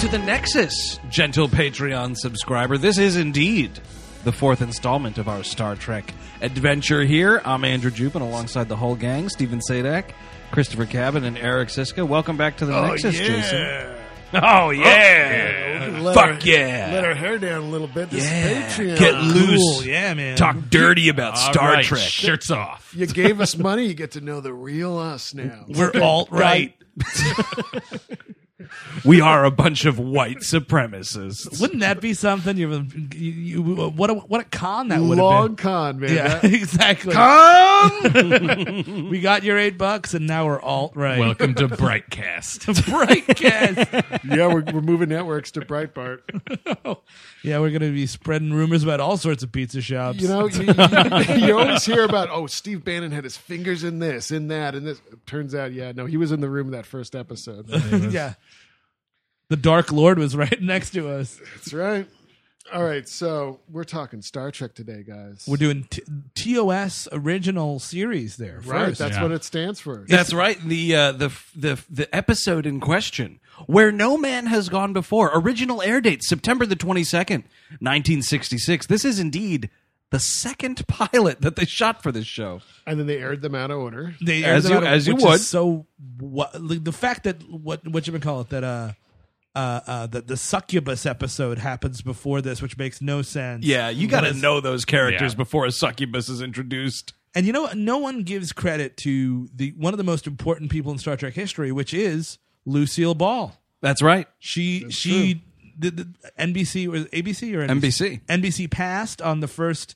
to the Nexus, gentle Patreon subscriber. This is indeed the fourth installment of our Star Trek adventure here. I'm Andrew Jupin, alongside the whole gang, Steven Sadak, Christopher Cabin, and Eric Siska. Welcome back to the Nexus, Jason. Oh, yeah. Fuck yeah. Let our hair down a little bit. This is Patreon. Get loose. Cool. Yeah, man. Talk dirty about Star right. Trek. Shirts off. You gave us money, you get to know the real us now. We're alt-right. We are a bunch of white supremacists. Wouldn't that be something? What a con that would have Long been. con, man. Yeah, That- exactly. Con! We got your $8 and now we're alt-right. Welcome to Brightcast. Brightcast. Yeah, we're moving networks to Breitbart. Yeah, we're going to be spreading rumors about all sorts of pizza shops. You know, you always hear about, Steve Bannon had his fingers in this, in that, and this. Turns out, he was in the room in that first episode. Yeah. The Dark Lord was right next to us. That's right. All right, so we're talking Star Trek today, guys. We're doing TOS original series there. right. First. That's Yeah. what it stands for. That's right. The episode in question, Where No Man Has Gone Before, original air date September the 22nd, 1966. This is indeed the second pilot that they shot for this show. And then they aired them out of order. They As aired them you- out, as you which would. is so the fact that what you call it that the succubus episode happens before this, which makes no sense. Yeah, you got to Because- know those characters Yeah. before a succubus is introduced. And you know what? No one gives credit to one of the most important people in Star Trek history, which is Lucille Ball. That's right. The NBC or ABC or NBC. NBC passed on the first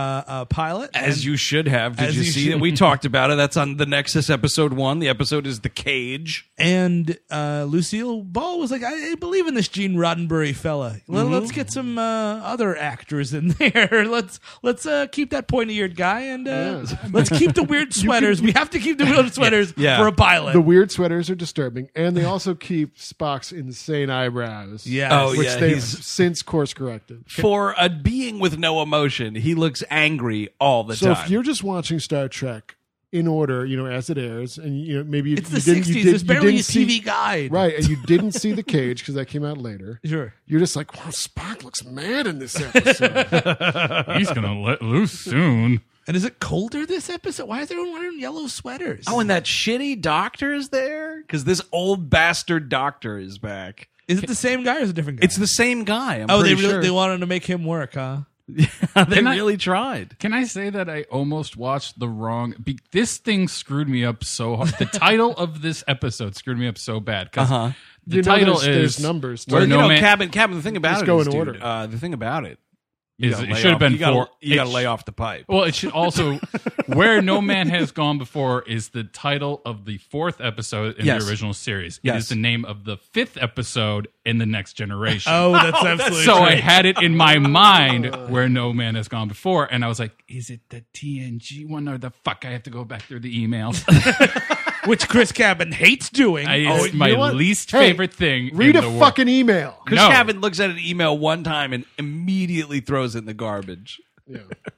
pilot, As and- you should have. Did As you you see it? should. We talked about it. That's on the Nexus episode 1. The episode is The Cage. And Lucille Ball was like, I believe in this Gene Roddenberry fella. Let's get some other actors in there. Let's keep that pointy-eared guy, and let's keep the weird sweaters. We have to keep the weird sweaters Yeah. for a pilot. The weird sweaters are disturbing, and they also keep Spock's insane eyebrows. Yes. Oh, Which yeah, they've he's- since course corrected. For a being with no emotion, he looks angry all the So time. if you're just watching Star Trek in order, as it airs, and maybe it's you the didn't, 60s. you did, There's you barely a didn't see, TV guide. right? And you didn't see The Cage because that came out later. Sure. You're just like, wow, Spock looks mad in this episode. He's going to let loose soon. And is it colder this episode? Why is everyone wearing yellow sweaters? and that shitty doctor is there? Because this old bastard doctor is back. Is it the same guy or is it a different guy? It's the same guy. I'm they pretty really sure. they wanted to make him work, huh? They Can I- really tried. Can I say that I almost watched the wrong... This thing screwed me up so hard. The title of this episode screwed me up so bad. Because the title there's is... numbers. Where Well, no man... Cabin. The thing about Let's it go is, in dude, order. the thing about it, is it should have been you gotta, four... You got to it lay sh- off the pipe. Well, it should also... Where No Man Has Gone Before is the title of the 4th episode in Yes. the original series. Yes. It is the name of the 5th episode in the Next Generation. Oh, that's absolutely So true. I had it in my mind where No Man Has Gone Before, and I was like, is it the TNG one or the fuck? I have to go back through the emails. Which Chris Cabin hates doing. It's you my know what? least Hey, favorite thing. Read in a the fucking email. Chris No. Cabin looks at an email one time and immediately throws it in the garbage. Yeah.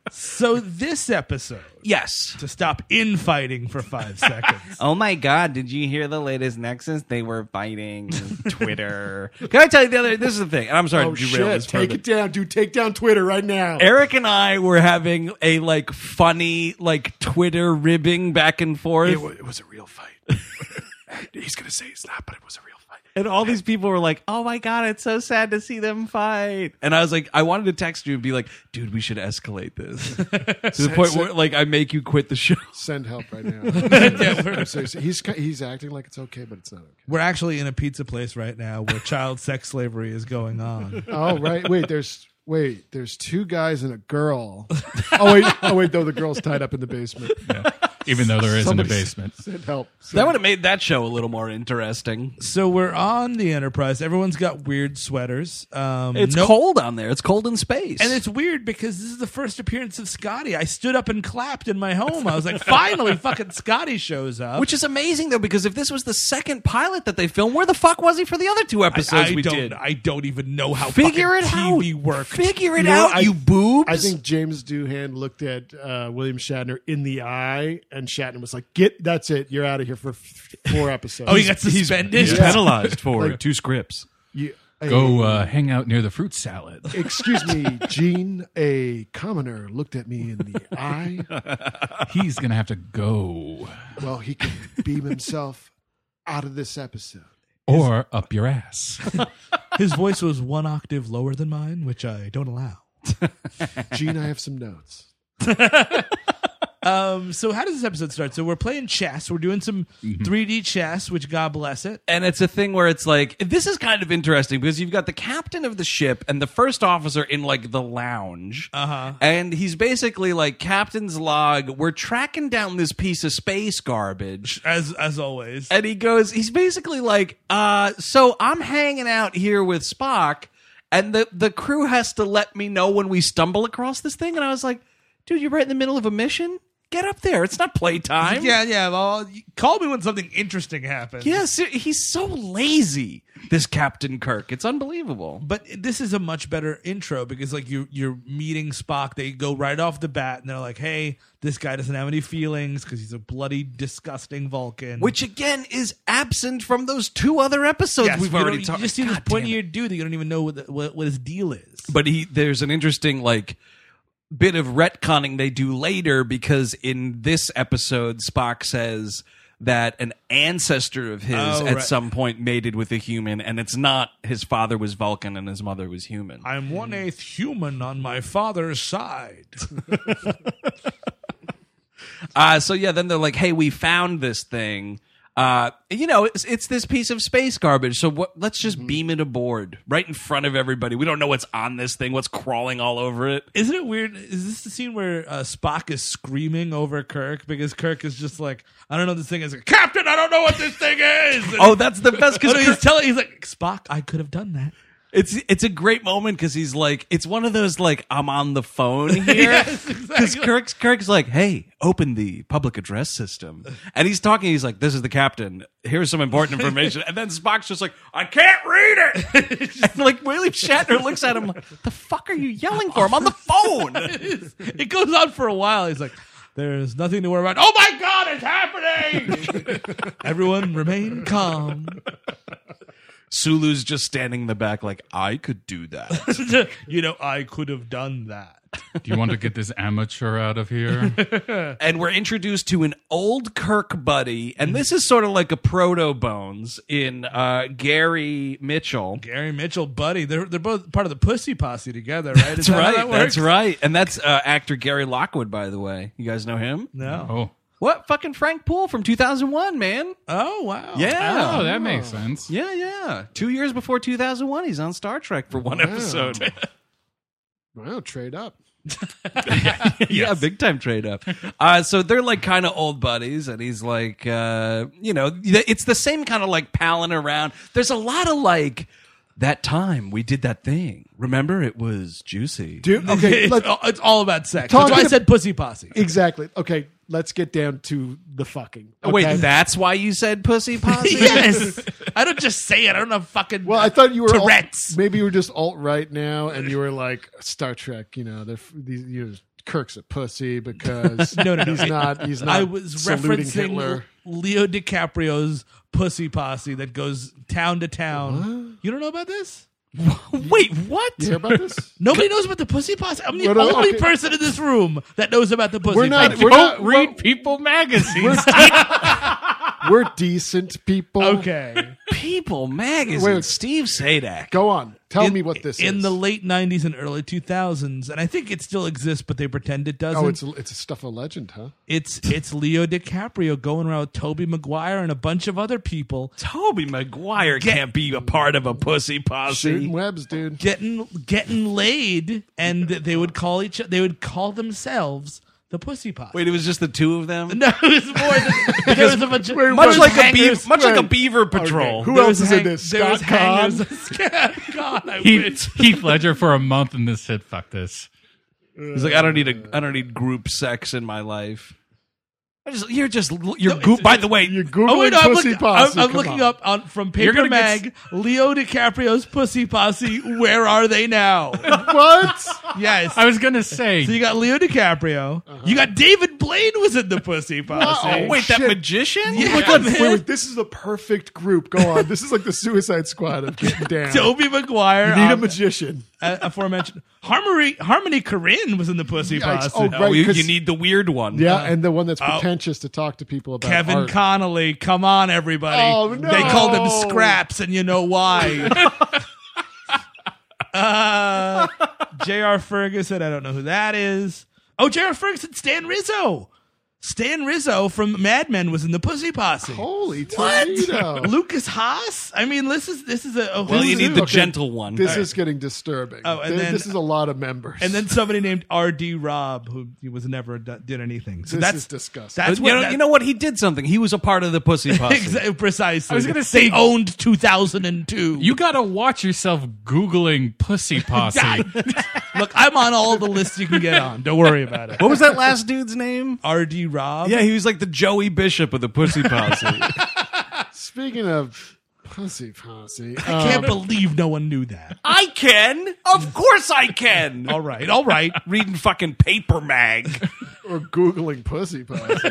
So this episode, Yes. to stop infighting for 5 seconds. Oh my God! Did you hear the latest Nexus? They were fighting Twitter. Can I tell you the other? This is the thing. And I'm sorry Oh, to derail shit. this Take further. it down, dude. Take down Twitter right now. Eric and I were having a funny Twitter ribbing back and forth, It was a real fight. He's going to say it's not, but it was a real fight. and all these people were like, "Oh my God, it's so sad to see them fight." And I was like, I wanted to text you and be like, "Dude, we should escalate this to the point where I make you quit the show." Send help right now. Seriously, he's acting like it's okay, but it's not okay. We're actually in a pizza place right now where child sex slavery is going on. Oh, right. There's 2 guys and a girl. Oh wait, though the girl's tied up in the basement. even though there isn't a Somebody basement. Send help. That would have made that show a little more interesting. So we're on the Enterprise. Everyone's got weird sweaters. It's cold on there. It's cold in space. And it's weird because this is the first appearance of Scotty. I stood up and clapped in my home. I was like, finally, fucking Scotty shows up. Which is amazing, though, because if this was the second pilot that they filmed, where the fuck was he for the other 2 episodes we did? I don't even know how Figure it fucking out. TV worked. Figure it You know, out, you boobs. I think James Doohan looked at William Shatner in the eye, and Shatner was like, that's it. You're out of here for 4 episodes. Oh, he got suspended? He's penalized for Like- 2 scripts. Go hang out near the fruit salad. Excuse me, Gene. A commoner looked at me in the eye. He's going to have to go. Well, he can beam himself out of this episode. Or up your ass. His voice was 1 octave lower than mine, which I don't allow. Gene, I have some notes. So how does this episode start? So we're playing chess. We're doing some 3D chess, which God bless it. And it's a thing where it's like, this is kind of interesting because you've got the captain of the ship and the first officer in like the lounge. And he's basically like, captain's log, we're tracking down this piece of space garbage. As always. And he's basically like, so I'm hanging out here with Spock and the crew has to let me know when we stumble across this thing. And I was like, dude, you're right in the middle of a mission? Get up there. It's not playtime. Yeah. Well, call me when something interesting happens. Yes, he's so lazy, this Captain Kirk. It's unbelievable. But this is a much better intro because, like, you're meeting Spock. They go right off the bat, and they're like, hey, this guy doesn't have any feelings because he's a bloody, disgusting Vulcan. Which, again, is absent from those 2 other episodes we've already talked about. You just see this pointy-eared dude that you don't even know what his deal is. But there's an interesting, like, bit of retconning they do later because in this episode Spock says that an ancestor of his some point mated with a human, and it's not his father was Vulcan and his mother was human. I'm 1/8 human on my father's side. So yeah, then they're like, hey, we found this thing. It's this piece of space garbage. So let's just beam it aboard right in front of everybody. We don't know what's on this thing, what's crawling all over it. Isn't it weird? Is this the scene where Spock is screaming over Kirk because Kirk is just like, I don't know this thing is. Like, Captain, I don't know what this thing is. Oh, that's the best because he's like, Spock, I could have done that. It's a great moment because he's like, it's one of those like, I'm on the phone here. Because Kirk's like, hey, open the public address system. And he's talking, he's like, this is the captain. Here's some important information. And then Spock's just like, I can't read it. And like William Shatner looks at him like, the fuck are you yelling for? I'm on the phone. It goes on for a while. He's like, there's nothing to worry about. Oh my God, it's happening. Everyone remain calm. Sulu's just standing in the back like, I could do that. I could have done that. Do you want to get this amateur out of here? And we're introduced to an old Kirk buddy, and this is sort of like a proto-Bones in Gary Mitchell. Gary Mitchell, buddy. They're both part of the Pussy Posse together, right? That's right. That's right. And that's actor Gary Lockwood, by the way. You guys know him? No. Oh. What? Fucking Frank Poole from 2001, man. Oh, wow. Yeah. Oh, that makes sense. Yeah. 2 years before 2001, he's on Star Trek for one episode. Wow, trade up. Yeah, big time trade up. So they're like kind of old buddies, and he's like, it's the same kind of like palling around. There's a lot of like, that time we did that thing. Remember, it was juicy. Dude, okay, it's all about sex. That's why I said Pussy Posse. Exactly. Okay, let's get down to the fucking. Okay? Wait, that's why you said Pussy Posse? Yes. I don't just say it. I don't have fucking. Well, I thought you were Tourette's. Maybe you were just alt-right now, and you were like Star Trek. Kirk's a pussy because no, he's not. I was referencing Hitler. Leo DiCaprio's Pussy Posse that goes town to town. What? You don't know about this? Wait, what? You hear about this? Nobody knows about the Pussy Posse. I'm the only person in this room that knows about the Pussy Posse. Don't read People magazines. We're decent people. Okay. People magazine. Wait, Steve Sadak. Go on. Tell me what this is. In the late 90s and early 2000s, and I think it still exists, but they pretend it doesn't. Oh, it's a stuff of legend, huh? It's Leo DiCaprio going around with Tobey Maguire and a bunch of other people. Tobey Maguire can't be a part of a Pussy Posse. Shooting webs, dude. Getting laid, and they would call themselves the Pussy Posse. Wait, it was just the two of them? No, it was more than there was a bunch of much like a beaver patrol. Okay. Who else is in this? Scott Conn? Scott Conn. Heath Ledger for a month in this hit. Fuck this. He's like, I don't need group sex in my life. By the way, you're Googling Pussy Posse. I'm looking up from Paper Mag, Leo DiCaprio's Pussy Posse. Where are they now? What? Yes. I was going to say. So you got Leo DiCaprio. You got David Blaine was in the Pussy Posse. Oh, Wait, that shit. magician? Yeah, Wait, man. this is the perfect group. Go on. This is like the Suicide Squad of getting down. Tobey Maguire. You need a magician. Aforementioned. Harmony Korine was in the Pussy Yikes. Posse. Oh, Oh, right, you 'cause- need the weird one. Yeah, and the one that's pretentious to talk to people about Kevin art. Connolly, come on, everybody. Oh, no. They called him Scraps, and you know why. J.R. Ferguson, I don't know who that is. Oh, J.R. Ferguson, Stan Rizzo. Stan Rizzo from Mad Men was in the Pussy Posse. Holy Toledo. Lucas Haas? I mean, this is a Well, you need the Okay. gentle one. This is getting disturbing. Oh, and then- This is a lot of members. and then somebody named R.D. Robb, who he was never did anything. So this that's is disgusting. that's you what know, that- you know what? He did something. He was a part of the Pussy Posse. Precisely. I was gonna say- they owned 2002. You got to watch yourself Googling Pussy Posse. Look, I'm on all the lists you can get on. Don't worry about it. What was that last dude's name? R.D. Robb. Yeah, he was like the Joey Bishop of the Pussy Posse. Speaking of Pussy Posse, I can't believe no one knew that. I can. Of course I can. All right. Reading fucking paper mag. or Googling Pussy Posse.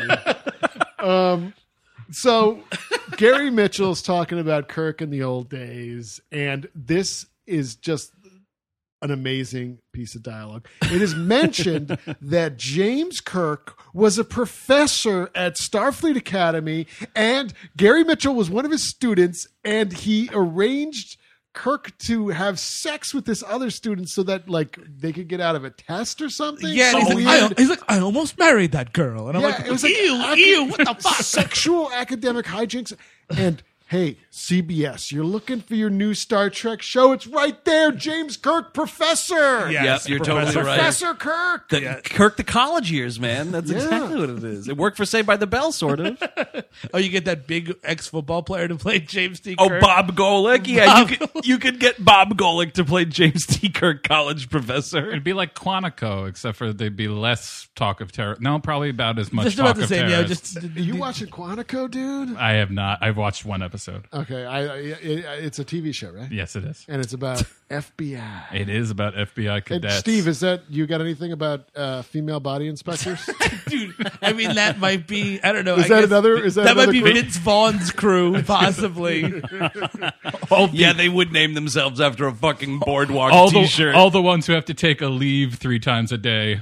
So Gary Mitchell's talking about Kirk in the old days, and this is just an amazing piece of dialogue. It is mentioned that James Kirk was a professor at Starfleet Academy, and Gary Mitchell was one of his students, and he arranged Kirk to have sex with this other student so that like they could get out of a test or something. Yeah, and Some he's weird- like, I almost married that girl. And I'm like, it was like ew, what the fuck? Sexual academic hijinks. And hey, CBS, you're looking for your new Star Trek show. It's right there. James Kirk, Professor. Yes, Yep, you're Professor totally right. Professor Kirk. Kirk the college years, man. That's Yeah. exactly what it is. It worked for Saved by the Bell, sort of. Oh, you get that big ex-football player to play James T. Oh, Kirk? Bob Golick. Yeah, you could get Bob Golick to play James T. Kirk, college professor. It'd be like Quantico, except for there'd be less talk of terror. No, probably about as much Just talk about the of same. Yeah, terrorists. just Are you watching Quantico, dude? I have not. I've watched one episode. Okay, it's a TV show, right? Yes, it is. And it's about FBI. It is about FBI And cadets. Steve, is that you got anything about female body inspectors? dude. I mean, that might be. I don't know. Is I that guess another? Is that That might another be group? Vince Vaughn's crew, possibly. Yeah, they would name themselves after a fucking boardwalk all T-shirt. all the ones who have to take a leave 3 times a day.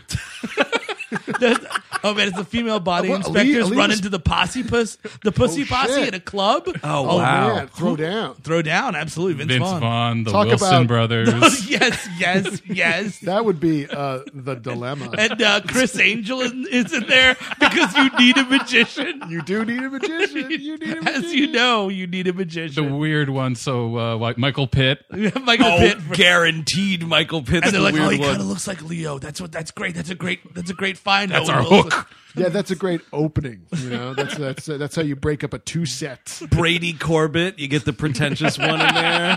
Oh man, it's the female body Well, inspectors Ali run was- into the posse posse shit. at a club. Oh, wow. Man, throw down. Throw down, absolutely, Vince, Vince Vaughn, the Talk Wilson about- brothers. yes. That would be the dilemma. And Chris Angel is in there because you need a magician. You do need a magician. You need a magician. As you know, you need a The magician. weird one. So, like Michael Pitt. Michael Oh, Pitt. guaranteed Michael Pitt's And they're the like, oh, weird he kind one. of looks like Leo. That's great. That's a great find. That's Owen our Wilson. hook. Yeah, that's a great opening. You know, that's how you break up a 2-set. Brady Corbett. You get the pretentious one in there.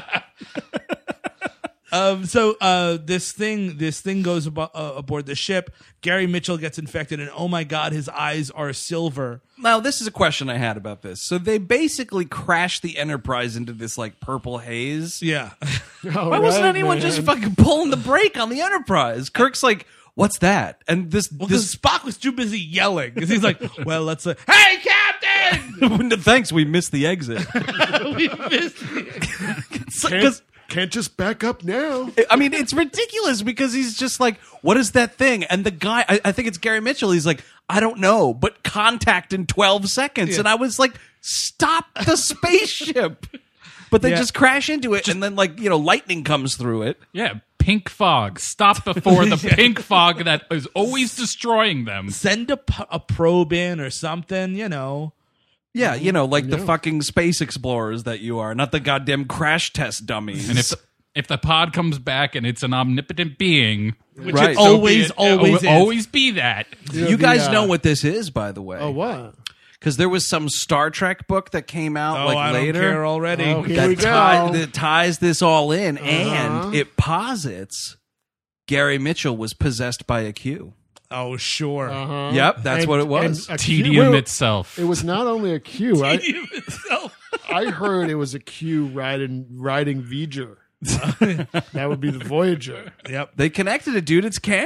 So this thing goes aboard the ship. Gary Mitchell gets infected, and oh my god, his eyes are silver. Now, this is a question I had about this. So they basically crashed the Enterprise into this like purple haze. Yeah, Why wasn't anyone just fucking pulling the brake on the Enterprise? Kirk's like, what's that? And this because Spock was too busy yelling. Because he's like, well, let's hey, Captain, thanks, we missed the exit. we missed it. Because Can't just back up now. I mean, it's ridiculous because he's just like, what is that thing? And the guy, I think it's Gary Mitchell, he's like, I don't know, but contact in 12 seconds. Yeah. And I was like, stop the spaceship. But they Yeah. just crash into it, and then, like, you know, lightning comes through it. Yeah, pink fog. Stop before the pink fog that is always destroying them. Send a probe in or something. You know. Yeah, you know, like the fucking space explorers that you are, not the goddamn crash test dummies. And if the pod comes back and it's an omnipotent being, Which Right. it So always is. always be that. you guys know what this is, by the way. Oh, what? Because there was some Star Trek book that came out Oh, like I later. don't care already. Oh, here we that, go. that ties this all in, and it posits Gary Mitchell was possessed by a Q. Oh, sure. Uh-huh. Yep, that's what it was. a Q- Tedium well, itself. It was not only a Q. Itself. I heard it was a Q riding V'ger. That would be the Voyager. Yep. They connected it, dude. It's canon.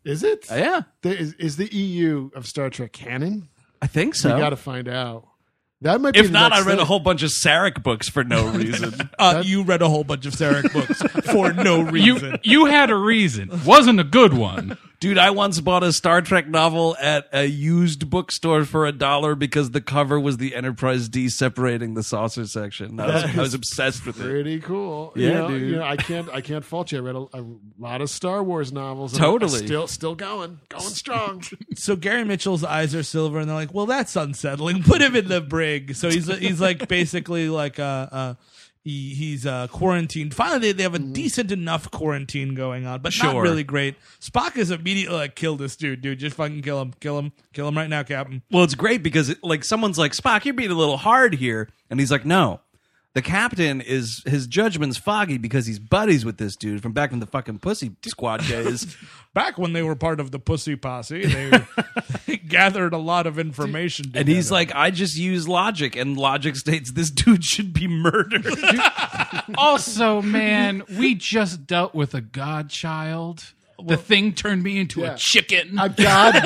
Is it? Yeah, Is the EU of Star Trek canon? I think so. We got to find out. That might be If the not, I next read thing. a whole bunch of Sarek books for no reason. You read a whole bunch of Sarek books for no reason. You had a reason. Wasn't a good one. Dude, I once bought a Star Trek novel at a used bookstore for $1 because the cover was the Enterprise D separating the saucer section. I was obsessed with it. Pretty cool. Yeah, dude. I can't fault you. I read a lot of Star Wars novels. Totally. Still going strong. So Gary Mitchell's eyes are silver, and they're like, "Well, that's unsettling. Put him in the brig." So he's like basically like he's quarantined. Finally, they have a decent enough quarantine going on, but not Sure. really great. Spock is immediately like, "Kill this dude, just fucking kill him right now, Captain." Well, it's great because someone's like, Spock, you're being a little hard here. And he's like, no. The captain his judgment's foggy because he's buddies with this dude from back from the fucking Pussy Squad days. Back when they were part of the Pussy Posse, they gathered a lot of information. And he's like, I just use logic. And logic states this dude should be murdered. Also, man, we just dealt with a godchild. The thing turned me into a chicken. A god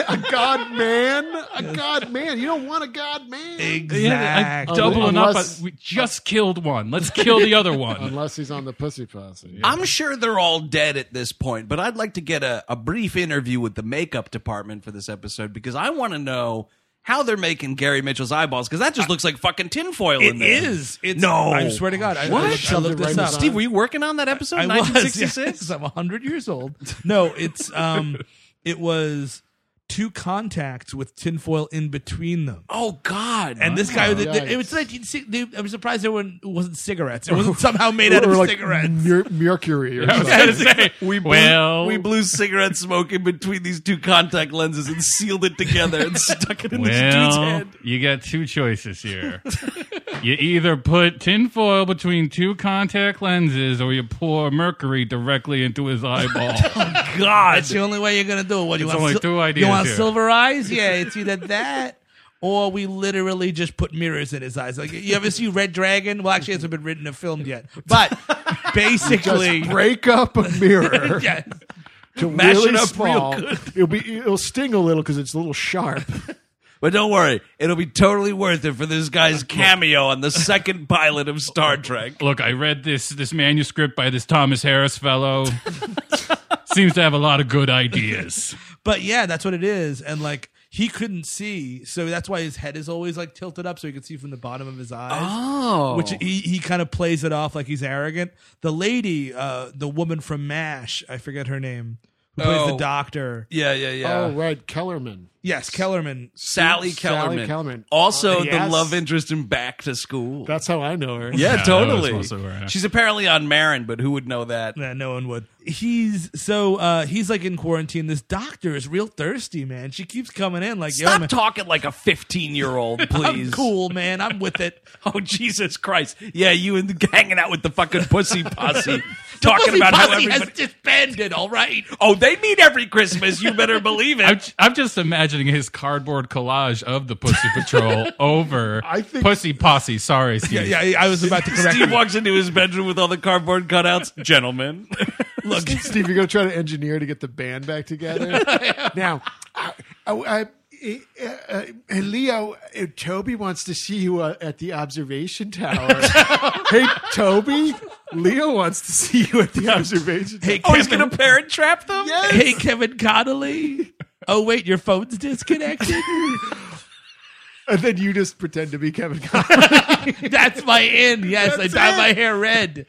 man. You don't want a god man. exactly. Doubling up. Unless- We just killed one. Let's kill the other one. Unless he's on the Pussy Posse. Yeah. I'm sure they're all dead at this point, but I'd like to get a brief interview with the makeup department for this episode because I want to know how they're making Gary Mitchell's eyeballs because that just looks like fucking tinfoil in It there. is. It's, No. I swear to God. I What? looked Shoved it this right in up. his Steve, were you working on that episode? I was. 1966? Yes, I'm 100 years old. No, it's it was 2 contacts with tinfoil in between them. Oh, God. And this guy, Yikes. it was 1960. I'm surprised it wasn't cigarettes. It wasn't somehow made out Or of like cigarettes. mercury or I was something. gonna say, we blew cigarette smoke in between these 2 contact lenses and sealed it together and stuck it in this dude's well, head. you got 2 choices here. You either put tinfoil between 2 contact lenses or you pour mercury directly into his eyeball. God. That's the only way you're gonna do it. What do you It's want? only 2 ideas You want here. silver eyes? Yeah, it's either that. Or we literally just put mirrors in his eyes. Like you ever see Red Dragon? Well, actually, it hasn't been written or filmed yet. But basically, Just break up a mirror yes. to Mash really it up small. real good. It'll sting a little because it's a little sharp. But don't worry, it'll be totally worth it for this guy's cameo on the second pilot of Star Trek. Look, I read this manuscript by this Thomas Harris fellow. Seems to have a lot of good ideas. But yeah, that's what it is. And like he couldn't see, so that's why his head is always like tilted up so he can see from the bottom of his eyes. Oh. Which he kind of plays it off like he's arrogant. The lady, the woman from MASH, I forget her name, who plays the doctor. Yeah. Oh, right. Kellerman. Yes, Kellerman. Sally Sally Kellerman. Kellerman. Also Yes. the love interest in Back to School. That's how I know her. yeah, Yeah, totally. that was also her, yeah. She's apparently on Marin, but who would know that? Nah, no one would. He's like in quarantine. This doctor is real thirsty, man. She keeps coming in like, yo, Stop man, talking like a 15-year-old, please. I'm cool, man. I'm with it. Oh, Jesus Christ. Yeah, you and hanging out with the fucking Pussy Posse. Talking Pussy about how Posse everybody... has disbanded, all right? Oh, they meet every Christmas. You better believe it. I'm just imagining his cardboard collage of the Pussy Patrol over I think- Pussy Posse. Sorry, Steve. Yeah, I was about to correct Steve you. walks into his bedroom with all the cardboard cutouts. Gentlemen. Look, Steve, you're going to try to engineer to get the band back together? Now, Leo, Toby wants to see you at the observation tower. Hey, Toby, Leo wants to see you at the observation tower. Hey, Oh, he's Kevin, going to parent trap them? Yes. hey, Kevin Connolly. Oh, wait, your phone's disconnected? And then you just pretend to be Kevin Conroy. That's my in. Yes, That's I dye it. my hair red.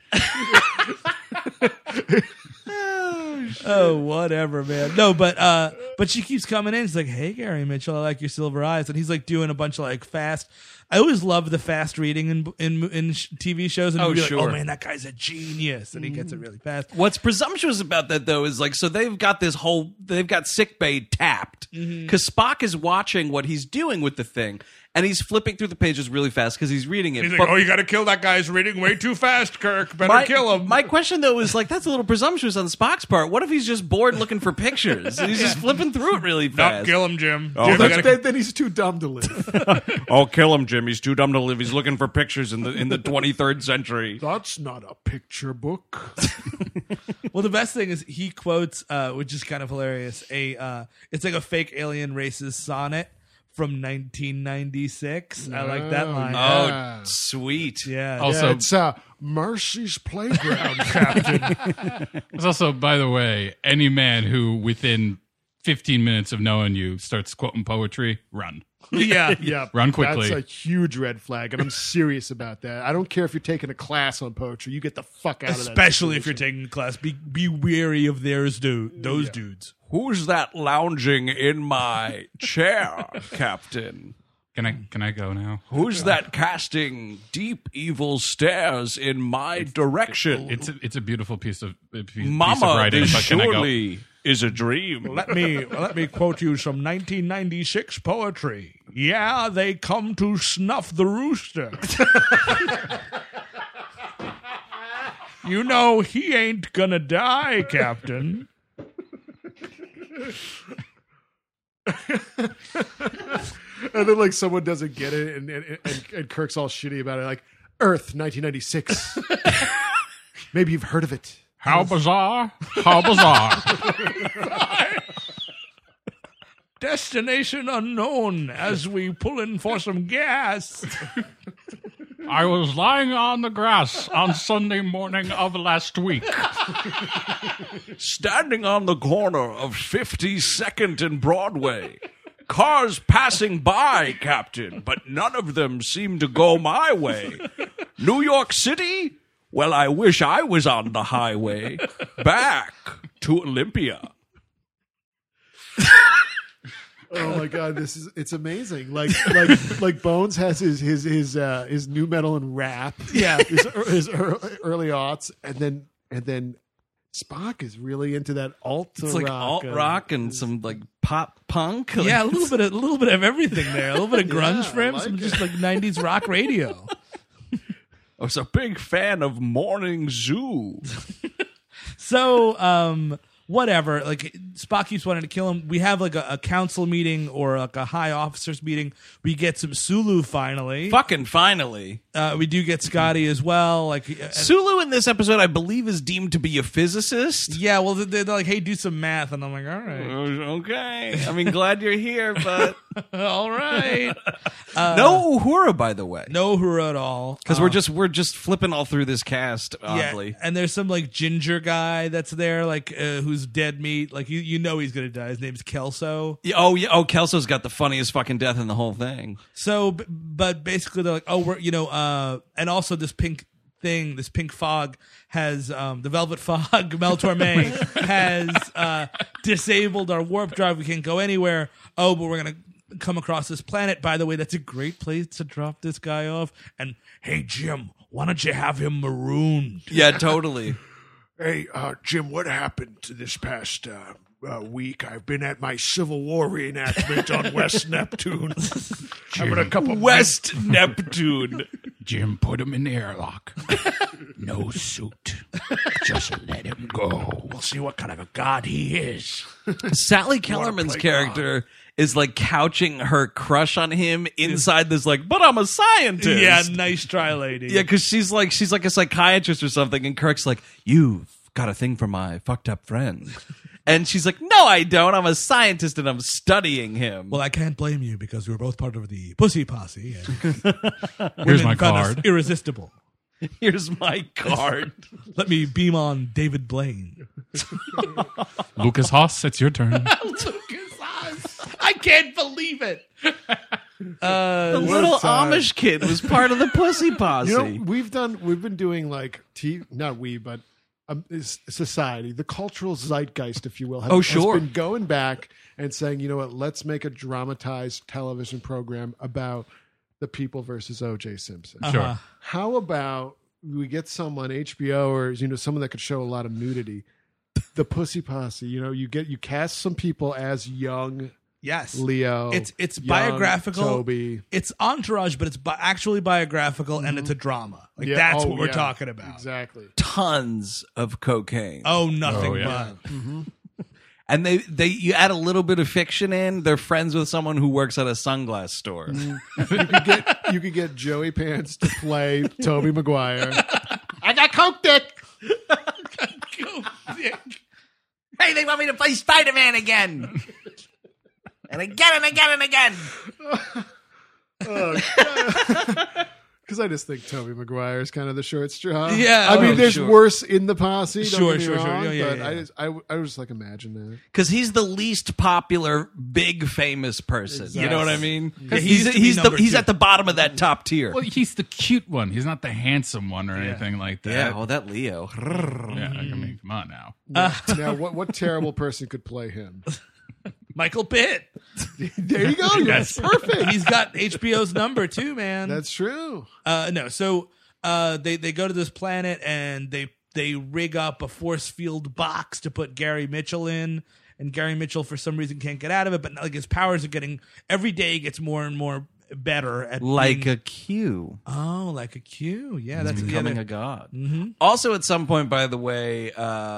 Oh, whatever, man. No, but she keeps coming in. She's like, "Hey, Gary Mitchell, I like your silver eyes," and he's like doing a bunch of like fast. I always love the fast reading in TV shows, and Oh, you'd be like, sure. "Oh man, that guy's a genius," and he gets it really fast. What's presumptuous about that, though, is like, so they've got sickbay tapped because Spock is watching what he's doing with the thing, and he's flipping through the pages really fast because he's reading it. He's But like, "Oh, you got to kill that guy's reading way too fast, Kirk. Better kill him." My question, though, is like, that's a little presumptuous on Spock's part. What if he's just bored looking for pictures and he's just flipping rushing through it really fast. kill him, Jim. Oh, Jim, that's- you gotta- Then he's too dumb to live. Oh, kill him, Jim. He's too dumb to live. He's looking for pictures in the 23rd century. That's not a picture book. Well, the best thing is he quotes, which is kind of hilarious. It's like a fake alien racist sonnet from 1996. I like that line. yeah. Oh, sweet. Yeah. Also, Yeah, it's Marcy's Playground, Captain. There's also, by the way, any man who within 15 minutes of knowing you starts quoting poetry, run. yeah. Yeah, Run quickly. That's a huge red flag, and I'm serious about that. I don't care if you're taking a class on poetry. You get the fuck out of that. Especially if you're situation. taking a class. Be wary of those dudes. Who's that lounging in my chair, Captain? Can I go now? Who's that casting deep evil stares in my direction? It's a beautiful piece of Mama, writing. this But can I go? surely is a dream. Let me quote you some 1996 poetry. Yeah, they come to snuff the rooster. You know he ain't gonna die, Captain. And then like someone doesn't get it, and Kirk's all shitty about it, like Earth 1996. Maybe you've heard of it. How bizarre! How bizarre! Destination unknown as we pull in for some gas. I was lying on the grass on Sunday morning of last week. Standing on the corner of 52nd and Broadway. Cars passing by, Captain, but none of them seem to go my way. New York City? Well, I wish I was on the highway. Back to Olympia. Oh my god, it's amazing. Like Bones has his new metal and rap. Yeah. his early aughts, and then Spock is really into that alt It's like rock. alt rock and some like pop punk. Like, Yeah, a little bit of everything there. A little bit of grunge Yeah, for him, I some like just like 90s rock radio. I was a big fan of Morning Zoo. So, whatever. Like Spock keeps wanting to kill him. We have like a council meeting or like a high officers meeting. We get some Sulu finally. Fucking finally. We do get Scotty as well. Like Sulu in this episode, I believe, is deemed to be a physicist. yeah, well they're like, hey, do some math, and I'm like, all right, Okay. I mean, glad you're here, but all right. no Uhura, by the way. No Uhura at all. Because we're just flipping all through this cast, oddly. Yeah, and there's some like ginger guy that's there, like who's dead meat. Like you know he's gonna die. His name's Kelso. Yeah, oh, yeah. Oh, Kelso's got the funniest fucking death in the whole thing. So, but basically they're like, oh, we're and also this pink thing, this pink fog has the Velvet Fog, Mel Torme has disabled our warp drive. We can't go anywhere. Oh, but we're gonna come across this planet. By the way, that's a great place to drop this guy off. And hey, Jim, why don't you have him marooned? Yeah, totally. Hey, Jim, what happened to this past week? I've been at my Civil War reenactment on West Neptune. Having a couple West Neptune. Jim, put him in the airlock. No suit. Just let him go. We'll see what kind of a god he is. Sally Kellerman's character is like couching her crush on him inside this like, but I'm a scientist. Yeah, nice try, lady. Yeah, because she's like a psychiatrist or something, and Kirk's like, you've got a thing for my fucked up friend. And she's like, no, I don't. I'm a scientist and I'm studying him. Well, I can't blame you because we were both part of the Pussy Posse. And Here's my women found us card. irresistible. Here's my card. Let me beam on David Blaine. Lucas Haas, it's your turn. I can't believe it. The little time. Amish kid was part of the Pussy Posse. You know, we've been doing like not we, but society, the cultural zeitgeist, if you will, has sure. been going back and saying, you know what, let's make a dramatized television program about the people versus O.J. Simpson. Sure. How about we get someone, HBO or someone that could show a lot of nudity, the Pussy Posse. You cast some people as young Yes. Leo. It's young biographical. Toby. It's Entourage, but it's actually biographical and it's a drama. Like Yeah, that's oh, what we're yeah, talking about. Exactly. Tons of cocaine. Oh, nothing Oh, yeah. but. And you add a little bit of fiction in. They're friends with someone who works at a sunglass store. You could get Joey Pants to play Tobey Maguire. I got Coke Dick. Hey, they want me to play Spider-Man again. And again and again and again. Because I just think Tobey Maguire is kind of the short straw. Yeah, I mean, oh, there's sure. worse in the posse. Sure, don't get me sure. wrong, Yeah, but yeah. I was just like, imagine that. Because he's the least popular, big, famous person. You know what I mean? Yeah, he used to be number he's two. at the bottom of that top tier. Well, he's the cute one. He's not the handsome one or anything like that. Yeah, oh, that Leo. Yeah, I mean, come on now. Now, what terrible person could play him? Michael Pitt. There you go. That's perfect. He's got HBO's number too, man. That's true. No. So they go to this planet and they rig up a force field box to put Gary Mitchell in, and Gary Mitchell for some reason can't get out of it. But like his powers are getting every day gets more and more better at Like being, a Q. like a Q. Yeah, that's Becoming a god. Also, at some point, by the way,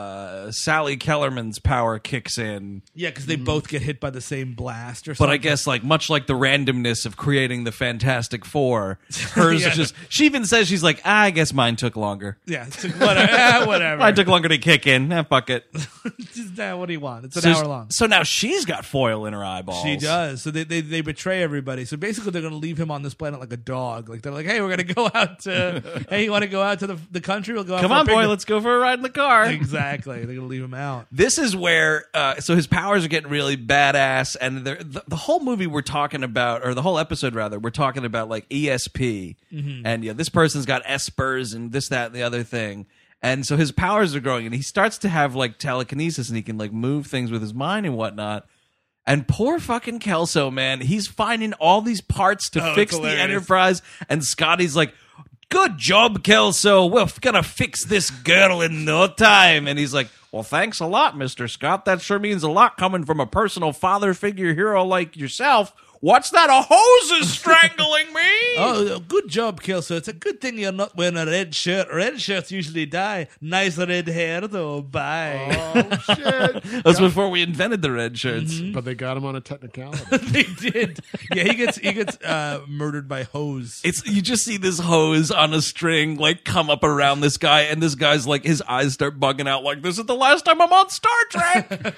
Sally Kellerman's power kicks in. yeah, because they both get hit by the same blast or But something. I guess, like much like the randomness of creating the Fantastic Four, hers Yeah. is just. She even says she's like, I guess mine took longer. yeah, it's like, whatever. Whatever. Mine took longer to kick in. Fuck it. Just, what do you want? It's an hour long. So now she's got foil in her eyeballs. She does. So they betray everybody. So basically, they're going to leave him on this planet like a dog. Like they're like, hey, we're going to go out to. Hey, you want to go out to the country? We'll go out. Come for a on, boy, picnic." let's go for a ride in the car. Exactly. They're going to leave him out. This is where, so his powers are getting really badass, and the whole movie we're talking about, or the whole episode rather, we're talking about like ESP, and this person's got espers and this, that, and the other thing. And so his powers are growing, and he starts to have like telekinesis, and he can like move things with his mind and whatnot. And poor fucking Kelso, man, he's finding all these parts to Oh, fix it's the hilarious. Enterprise, and Scotty's like, good job, Kelso. We're gonna fix this girl in no time. And he's like, well, thanks a lot, Mr. Scott. That sure means a lot coming from a personal father figure hero like yourself. What's that? A hose is strangling me. Oh, good job, Kelso. It's a good thing you're not wearing a red shirt. Red shirts usually die. Nice red hair, though. Bye. Oh shit! That's before we invented the red shirts. But they got him on a technicality. They did. Yeah, he gets murdered by hose. It's you just see this hose on a string like come up around this guy, and this guy's like his eyes start bugging out like this is the last time I'm on Star Trek.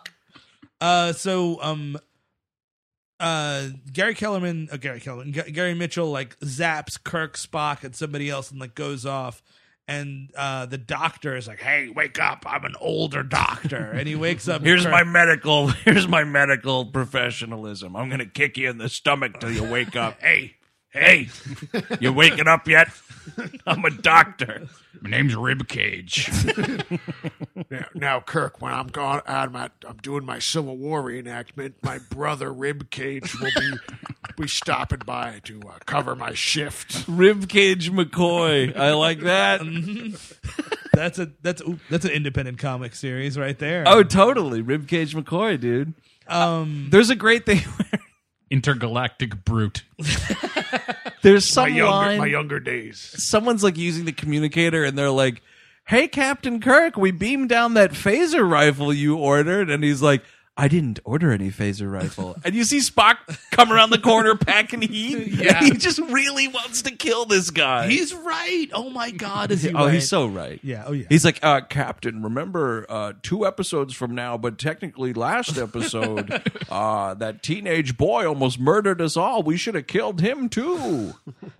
Gary Mitchell like zaps Kirk, Spock, and somebody else, and like goes off. And the doctor is like, "Hey, wake up! I'm an older doctor." And he wakes up. Here's Kirk- my medical professionalism. I'm gonna kick you in the stomach till you wake up. Hey, you waking up yet? I'm a doctor. My name's Ribcage. Now, Kirk, when I'm gone out, I'm doing my Civil War reenactment. My brother Ribcage will be stopping by to cover my shift. Ribcage McCoy. I like that. That's an independent comic series right there. Oh, totally. Ribcage McCoy, dude. There's a great thing where Intergalactic Brute. there's some line. My younger days. Someone's like using the communicator and they're like, hey, Captain Kirk, we beamed down that phaser rifle you ordered. And he's like, I didn't order any phaser rifle. And you see Spock come around the corner packing heat. Yeah. He just really wants to kill this guy. He's right. Oh my God, is he Oh, right? he's so right. Yeah. Oh yeah. He's like, Captain, remember 2 episodes from now, but technically last episode, that teenage boy almost murdered us all. We should have killed him too.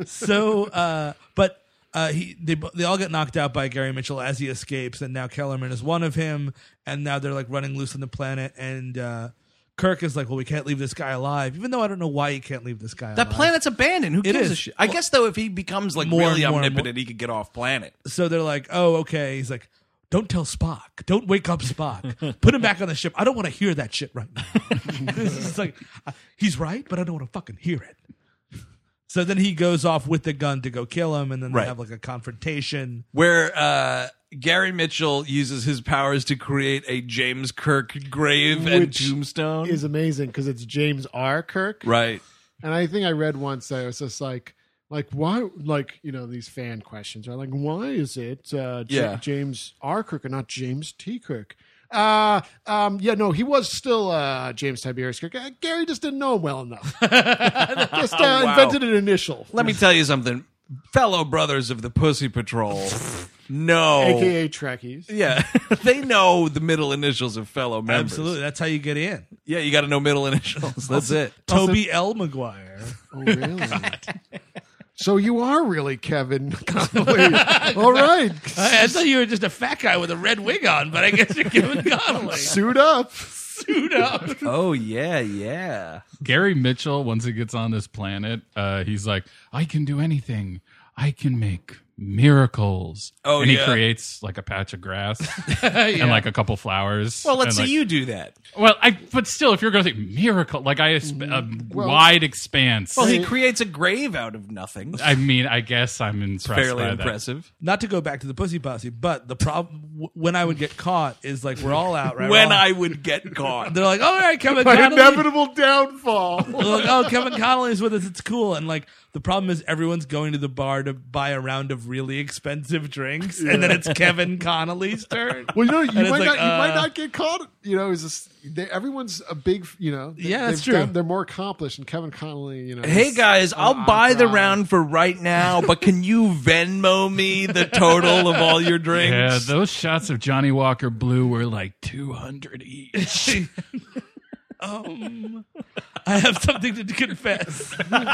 So, but they all get knocked out by Gary Mitchell as he escapes, and now Kellerman is one of him, and now they're like running loose on the planet, and Kirk is like, well, we can't leave this guy alive, even though I don't know why he can't leave this guy That alive. planet's abandoned. Who gives is. a shit? I guess, though, if he becomes like More really and more and omnipotent, more. he could get off planet. So they're like, oh, okay. He's like, don't tell Spock. Don't wake up Spock. Put him back on the ship. I don't want to hear that shit right now. It's like, he's right, but I don't want to fucking hear it. So then he goes off with the gun to go kill him, and then they Right. have like a confrontation. Where Gary Mitchell uses his powers to create a James Kirk grave and Which tombstone. Is amazing because it's James R. Kirk. Right. And I think I read once that it was just like why, like, you know, these fan questions are like, why is it Yeah. James R. Kirk and not James T. Kirk? He was still James Tiberius Kirk. Gary just didn't know him well enough. Just invented an initial. Let me tell you something. Fellow brothers of the Pussy Patrol know. AKA Trekkies. Yeah. They know the middle initials of fellow members. Absolutely. That's how you get in. Yeah, you got to know middle initials. That's it. Toby L. Maguire. Oh, really? So you are really Kevin Connolly. All right. I thought you were just a fat guy with a red wig on, but I guess you're Kevin Connolly. Suit up. Suit up. Oh, yeah. Gary Mitchell, once he gets on this planet, he's like, I can do anything. I can make miracles. Oh, and he yeah. creates like a patch of grass and like a couple flowers. Well, let's and, see like, you do that. Well, but still, if you're going to think miracle, like a wide expanse. Well, he creates a grave out of nothing. I mean, I guess I'm impressed Fairly by impressive. Not to go back to the Pussy Posse, but the problem when I would get caught is like we're all out, right? When I would get caught. They're like, all right, Kevin My Connolly. inevitable downfall. They're like, oh, Kevin Connolly's with us. It's cool. And like the problem is everyone's going to the bar to buy a round of really expensive drinks, and then it's Kevin Connolly's turn. Well, you And it's might like, not get caught. It's just, everyone's a big. Yeah, that's true. They're more accomplished, and Kevin Connolly. Hey guys, I'll buy the round for right now, but can you Venmo me the total of all your drinks? Yeah, those shots of Johnny Walker Blue were like $200 each. I have something to confess.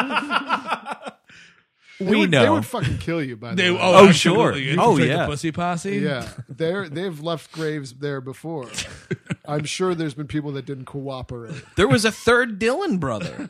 They know. would fucking kill you by the way. Oh, absolutely. sure. You Oh, infiltrate yeah. The Pussy Posse. Yeah, they've left graves there before. I'm sure there's been people that didn't cooperate. There was a third Dylan brother.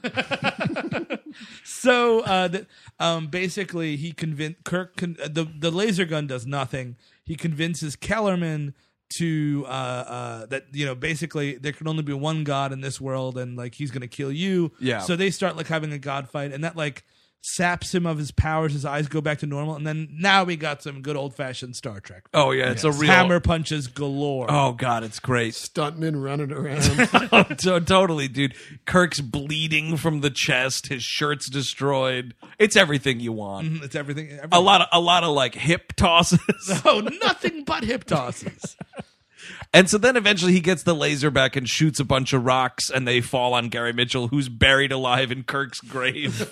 So basically, he convinced Kirk. The laser gun does nothing. He convinces Kellerman to that basically there can only be one god in this world, and like he's gonna kill you. Yeah. So they start like having a god fight, and that like saps him of his powers. His eyes go back to normal, and then now we got some good old fashioned Star Trek. Oh, yeah, it's a real... Hammer punches galore. Oh, God, it's great. Stuntmen running around. Totally, dude. Kirk's bleeding from the chest. His shirt's destroyed. It's everything you want. It's everything. A lot of like hip tosses. Oh, nothing but hip tosses. And so then eventually he gets the laser back and shoots a bunch of rocks, and they fall on Gary Mitchell, who's buried alive in Kirk's grave.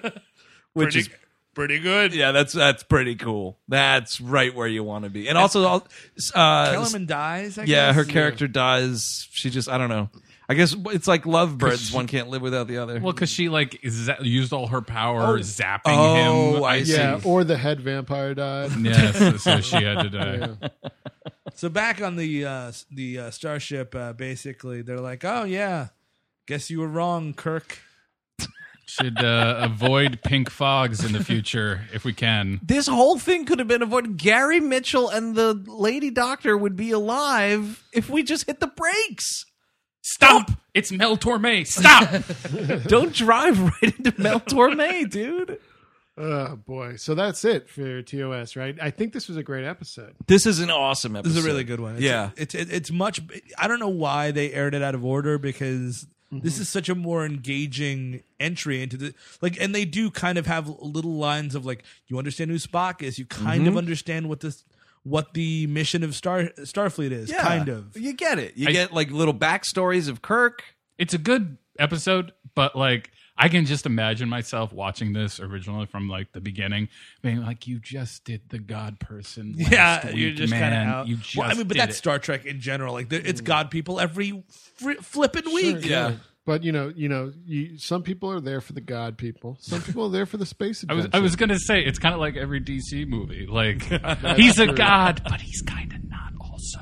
Which is pretty good. yeah, that's pretty cool. That's right where you want to be. And also, Kellerman dies. I yeah, guess? her character dies. She just, I don't know. I guess it's like lovebirds. One can't live without the other. Well, because she like used all her power zapping him. I see. Yeah, or the head vampire died. Yes, so she had to die. Yeah. So back on the starship, basically they're like, "Oh yeah, guess you were wrong, Kirk." Should avoid pink fogs in the future if we can. This whole thing could have been avoided. Gary Mitchell and the lady doctor would be alive if we just hit the brakes. Stop! It's Mel Torme. Stop! Don't drive right into Mel Torme, dude. Oh boy. So that's it for TOS, right? I think this was a great episode. This is an awesome episode. This is a really good one. It's much. I don't know why they aired it out of order because this is such a more engaging entry into the and they do kind of have little lines of like you understand who Spock is, you kind of understand what the mission of Starfleet is, Yeah, kind of. You get it. You get like little backstories of Kirk. It's a good episode, but like I can just imagine myself watching this originally from like the beginning, being like, "You just did the God person, last week, you're just kind of out. You just but did that's it." Star Trek in general. Like it's God people every flipping week. Yeah. But some people are there for the God people. Some people are there for the space adventure. I was gonna say it's kind of like every DC movie. Like he's a god, but he's kind of not. Also,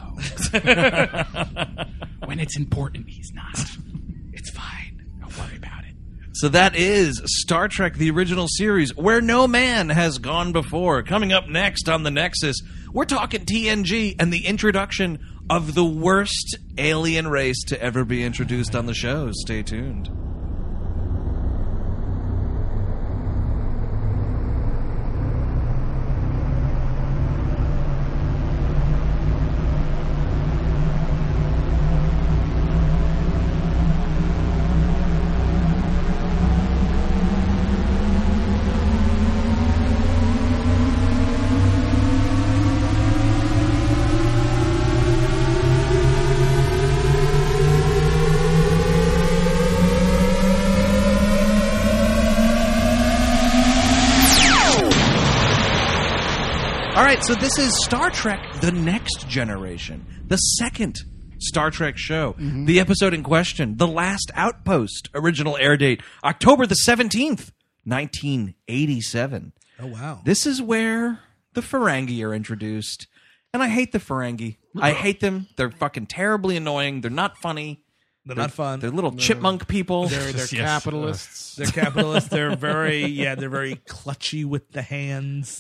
when it's important, he's not. It's fine. Don't worry about it. So that is Star Trek, the original series, where no man has gone before. Coming up next on the Nexus, we're talking TNG and the introduction of the worst alien race to ever be introduced on the show. Stay tuned. right, so this is Star Trek The Next Generation, the second Star Trek show. The episode in question, The Last Outpost, original air date, October the 17th, 1987. Oh, wow. This is where the Ferengi are introduced. And I hate the Ferengi. I hate them. They're fucking terribly annoying. They're not funny. They're not fun. They're little chipmunk people. They're Yes. capitalists. They're capitalists. They're very they're clutchy with the hands.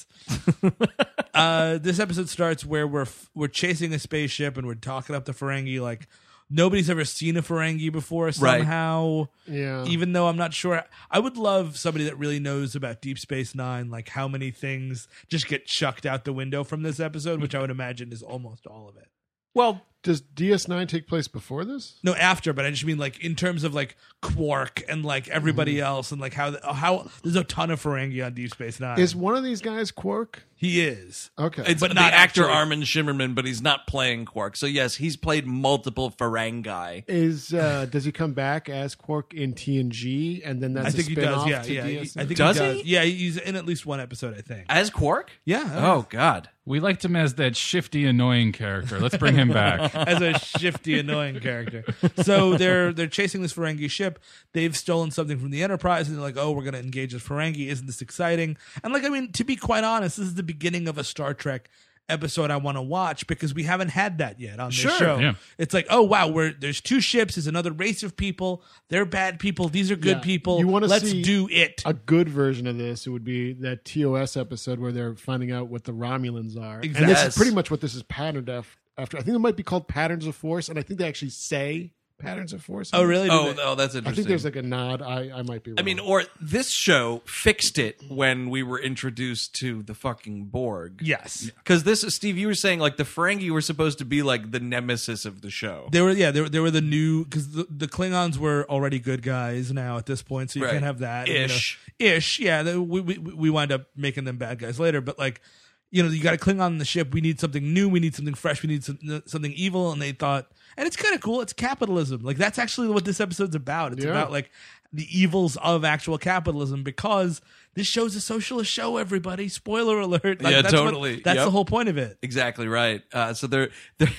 This episode starts where we're chasing a spaceship and we're talking up the Ferengi like nobody's ever seen a Ferengi before somehow. Yeah. Even though I'm not sure. I would love somebody that really knows about Deep Space Nine, like how many things just get chucked out the window from this episode, which I would imagine is almost all of it. Well, Does DS9 take place before this? No, after, but I just mean like in terms of like Quark and like everybody else and like how there's a ton of Ferengi on Deep Space Nine. Is one of these guys Quark? He is. Okay. it's But the not actor actually. Armin Shimmerman, but he's not playing Quark. So yes, he's played multiple Ferengi. Does he come back as Quark in TNG, and then that's I think a he does. spin-off Yeah, to yeah. DS9? I think Does he does. he? Yeah, he's in at least one episode, I think. As Quark? Yeah. Oh, God. We liked him as that shifty, annoying character. Let's bring him back. As a shifty, annoying character. So they're chasing this Ferengi ship. They've stolen something from the Enterprise, and they're like, "Oh, we're going to engage this Ferengi. Isn't this exciting?" And like, I mean, to be quite honest, this is the beginning of a Star Trek episode I want to watch because we haven't had that yet on this Sure. show. Yeah. It's like, oh wow, there's two ships. There's another race of people. They're bad people. These are good Yeah. people. You wanna Let's see do it. A good version of this, it would be that TOS episode where they're finding out what the Romulans are. And this Exactly. is pretty much what this is patterned after. I think it might be called Patterns of Force, and I think they actually say Patterns of Force. Oh really? Oh, no, that's interesting. I think there's like a nod. I might be wrong. I mean, or this show fixed it when we were introduced to the fucking Borg. Yes. Because this is, Steve, you were saying like the Ferengi were supposed to be like the nemesis of the show. They were the new because the Klingons were already good guys now at this point, so you Right. can't have that Ish. ish. Yeah, we wind up making them bad guys later, but like you got a Klingon on the ship. We need something new. We need something fresh. We need something evil. And they thought, and it's kind of cool. It's capitalism. Like that's actually what this episode's about. It's about like the evils of actual capitalism because this show's a socialist show. Everybody, spoiler alert. Like, Yeah, that's totally. That's Yep. the whole point of it. Exactly right. So they're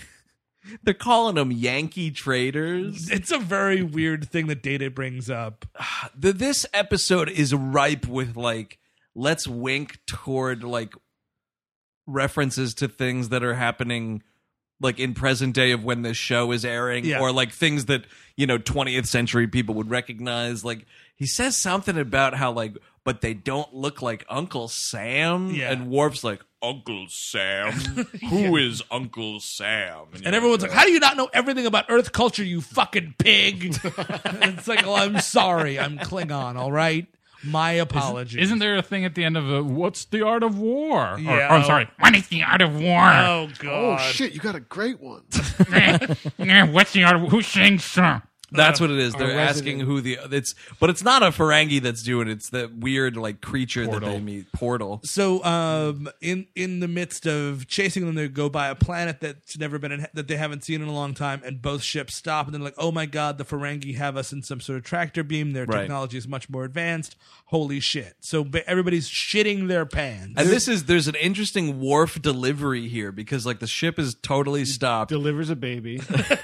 calling them Yankee traders. It's a very weird thing that Data brings up. This episode is ripe with like, let's wink toward like references to things that are happening like in present day of when this show is airing, Yeah. or like things that 20th century people would recognize. Like he says something about how like, but they don't look like Uncle Sam. Yeah. And Worf's like, Uncle Sam? Who is Uncle Sam? And everyone's like, how do you not know everything about Earth culture, you fucking pig? It's like, well, I'm sorry. I'm Klingon, all right? My apologies. Isn't there a thing at the end of What's the Art of War? Yeah. I'm sorry. What is the Art of War? Oh, oh God. shit, you got a great one. What's the Art of Who sings, sir? That's what it is. They're resident. asking who but it's not a Ferengi that's doing it. It's the weird like creature that Portal. they meet. Portal. So, in the midst of chasing them, they go by a planet that's never been that they haven't seen in a long time, and both ships stop, and they're like, "Oh my god, the Ferengi have us in some sort of tractor beam. Their Right. technology is much more advanced. Holy shit!" So everybody's shitting their pants. And there's an interesting Worf delivery here because like the ship is totally stopped. Delivers a baby.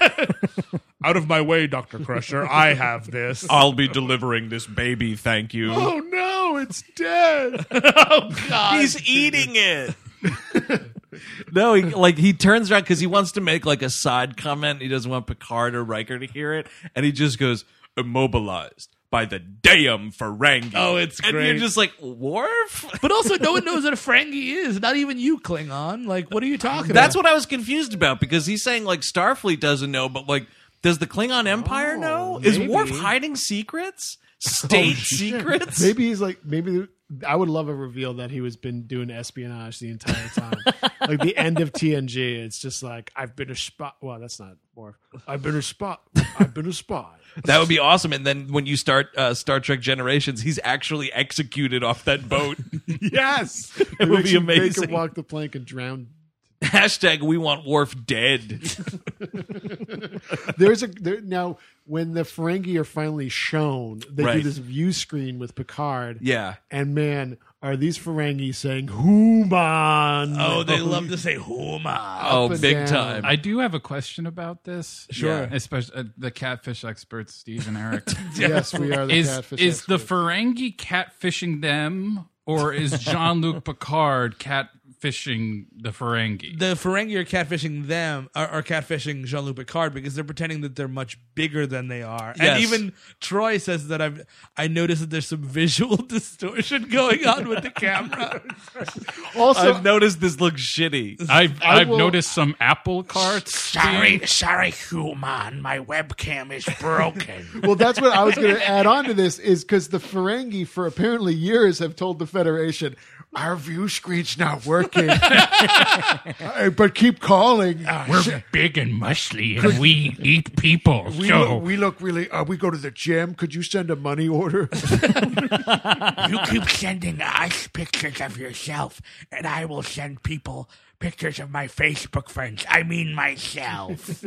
Out of my way, Dr. Crusher. I have this. I'll be delivering this baby, thank you. Oh no, it's dead. Oh god. He's eating it. No, he turns around because he wants to make like a side comment. He doesn't want Picard or Riker to hear it, and he just goes immobilized by the damn Ferengi. Oh, it's and great. you're just like Worf. But also, no one knows what a Ferengi is. Not even you, Klingon. Like, what are you talking about? That's what I was confused about because he's saying like Starfleet doesn't know, but like, does the Klingon Empire know? Is maybe. Worf hiding secrets? State Oh, shit. secrets? Maybe he's like, I would love a reveal that he was been doing espionage the entire time. Like the end of TNG, it's just like, I've been a spy. Well, that's not more. I've been a spy. I've been a spy. That would be awesome. And then when you start Star Trek Generations, he's actually executed off that boat. Yes. It would be Make amazing. him walk the plank and drown. Hashtag we want Worf dead. Now, when the Ferengi are finally shown, they Right. do this view screen with Picard. Yeah. And man, are these Ferengi saying "Human"? Oh, they love to say "Huma." Oh, and big down. time. I do have a question about this. Sure. Yeah. Especially the catfish experts, Steve and Eric. Yes, we are the catfish. Is the experts. Ferengi catfishing them, or is Jean-Luc Picard catfishing the Ferengi? The Ferengi are catfishing them, are catfishing Jean-Luc Picard because they're pretending that they're much bigger than they are. Yes. And even Troy says that I noticed that there's some visual distortion going on with the camera. Also, I've noticed this looks shitty. I've will- noticed some apple carts. being- sorry, human. My webcam is broken. well, that's what I was going to add on to this is because the Ferengi for apparently years have told the Federation, our view screen's not working, but keep calling. We're big and muscly, and we eat people. We look really. We go to the gym. Could you send a money order? You keep sending us pictures of yourself, and I will send people pictures of my Facebook friends. I mean myself.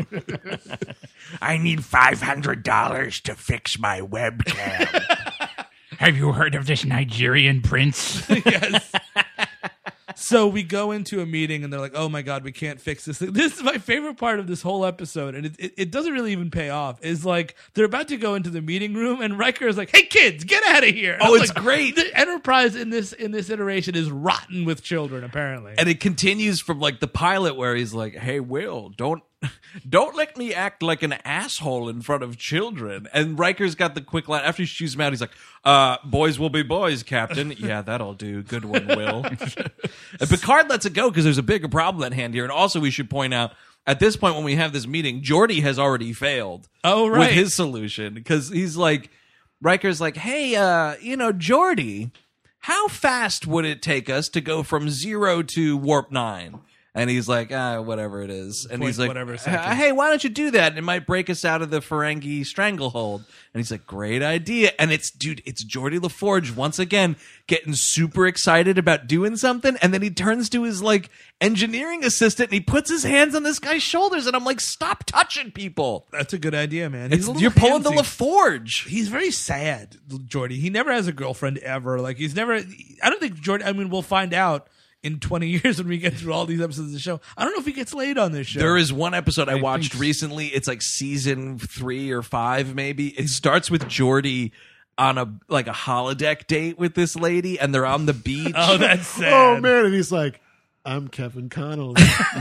I need $500 to fix my webcam. Have you heard of this Nigerian prince? Yes. So we go into a meeting and they're like, oh my God, we can't fix this thing. This is my favorite part of this whole episode. And it doesn't really even pay off. Is like they're about to go into the meeting room and Riker is like, hey kids, get out of here. And Oh, I'm it's like, great. The Enterprise in this iteration is rotten with children, apparently. And it continues from like the pilot where he's like, "Hey, Will, don't let me act like an asshole in front of children." And Riker's got the quick line after he shoots him out. He's like, "Boys will be boys, Captain." Yeah, that'll do. Good one, Will. And Picard lets it go because there's a bigger problem at hand here. And also, we should point out at this point when we have this meeting, Geordi has already failed. Oh, right. With his solution because he's like, Riker's like, "Hey, Geordi, how fast would it take us to go from 0 to warp 9? And he's like, whatever it is. And he's like, whatever seconds. hey, why don't you do that? It might break us out of the Ferengi stranglehold. And he's like, great idea. And it's Geordi LaForge once again getting super excited about doing something. And then he turns to his like engineering assistant and he puts his hands on this guy's shoulders. And I'm like, stop touching people. That's a good idea, man. He's a little You're pulling the handsy. LaForge. He's very sad, Geordi. He never has a girlfriend ever. Like he's never. I don't think Geordi. I mean, we'll find out in 20 years when we get through all these episodes of the show. I don't know if he gets laid on this show. There is one episode I watched think- recently. It's like season 3 or 5, maybe. It starts with Geordi on a holodeck date with this lady, and they're on the beach. Oh, that's sad. Oh man! And he's like, I'm Kevin Connolly.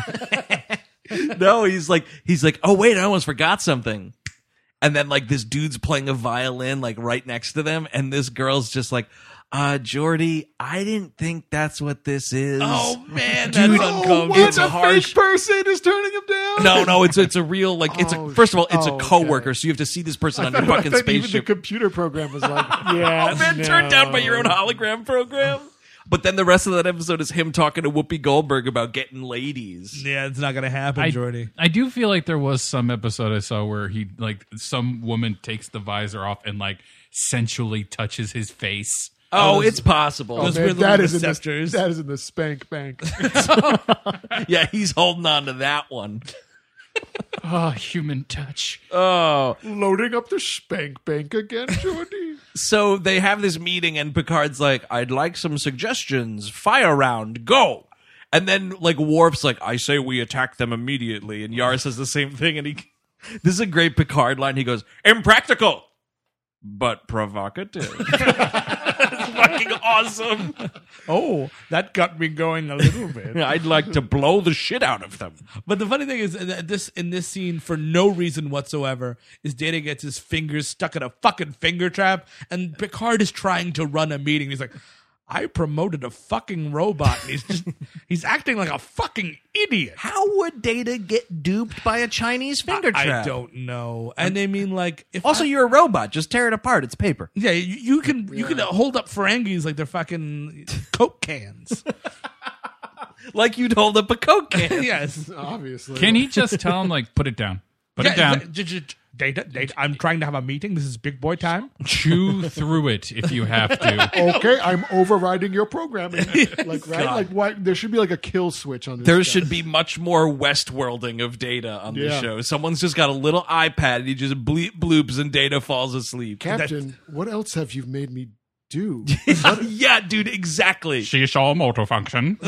No, he's like, oh wait, I almost forgot something. And then like this dude's playing a violin like right next to them, and this girl's just like, Geordi, I didn't think that's what this is. Oh man, Dude, that's Oh, uncomfortable. what? It's A harsh. fake person is turning him down. No, it's a real like it's Oh, a first of all it's a okay. coworker, so you have to see this person on your fucking I thought even the spaceship. computer program was like, yeah. Oh man, turned down by your own hologram program. But then the rest of that episode is him talking to Whoopi Goldberg about getting ladies. Yeah, it's not going to happen, Geordi. I do feel like there was some episode I saw where he like some woman takes the visor off and like sensually touches his face. Oh, it's possible. Those Man, weird that little is in the, receptors. that is in the spank bank. Yeah, he's holding on to that one. Oh, human touch. Oh. Loading up the spank bank again, Jordy. So they have this meeting and Picard's like, I'd like some suggestions. Fire round, go. And then like Worf's like, I say we attack them immediately. And Yara says the same thing. And this is a great Picard line. He goes, impractical, but provocative. Fucking awesome. Oh, that got me going a little bit. I'd like to blow the shit out of them. But the funny thing is, that in this scene, for no reason whatsoever, is Data gets his fingers stuck in a fucking finger trap, and Picard is trying to run a meeting. He's like, I promoted a fucking robot. And he's acting like a fucking idiot. How would Data get duped by a Chinese finger trap? I don't know. And I mean, like, if Also, you're a robot. Just tear it apart. It's paper. yeah, you can hold up Ferengis like they're fucking Coke cans. Like you'd hold up a Coke can. Yes. Obviously. Can he just tell him like put it down? Put it down. Data, I'm trying to have a meeting. This is big boy time. Chew through it if you have to. Okay, I'm overriding your programming. Like, right? Like, why? There should be like a kill switch on this. There guy. should be much more Westworlding of Data on this Yeah. show. Someone's just got a little iPad and he just bloops and Data falls asleep. Captain, what else have you made me do? Yeah, dude, exactly. Seesaw motor function.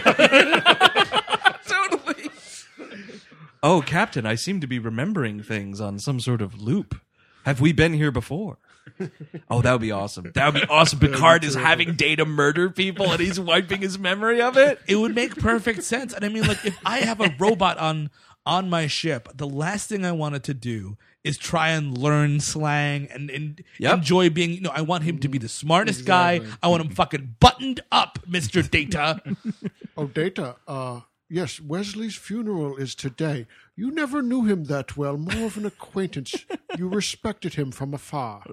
Totally. Oh, Captain, I seem to be remembering things on some sort of loop. Have we been here before? Oh, that would be awesome. That would be awesome. Picard is having Data murder people and he's wiping his memory of it. It would make perfect sense. And I mean, like, if I have a robot on my ship, the last thing I wanted to do is try and learn slang and Yep. enjoy being, I want him to be the smartest guy. I want him fucking buttoned up, Mr. Data. Oh, Data, yes, Wesley's funeral is today. You never knew him that well, more of an acquaintance. You respected him from afar.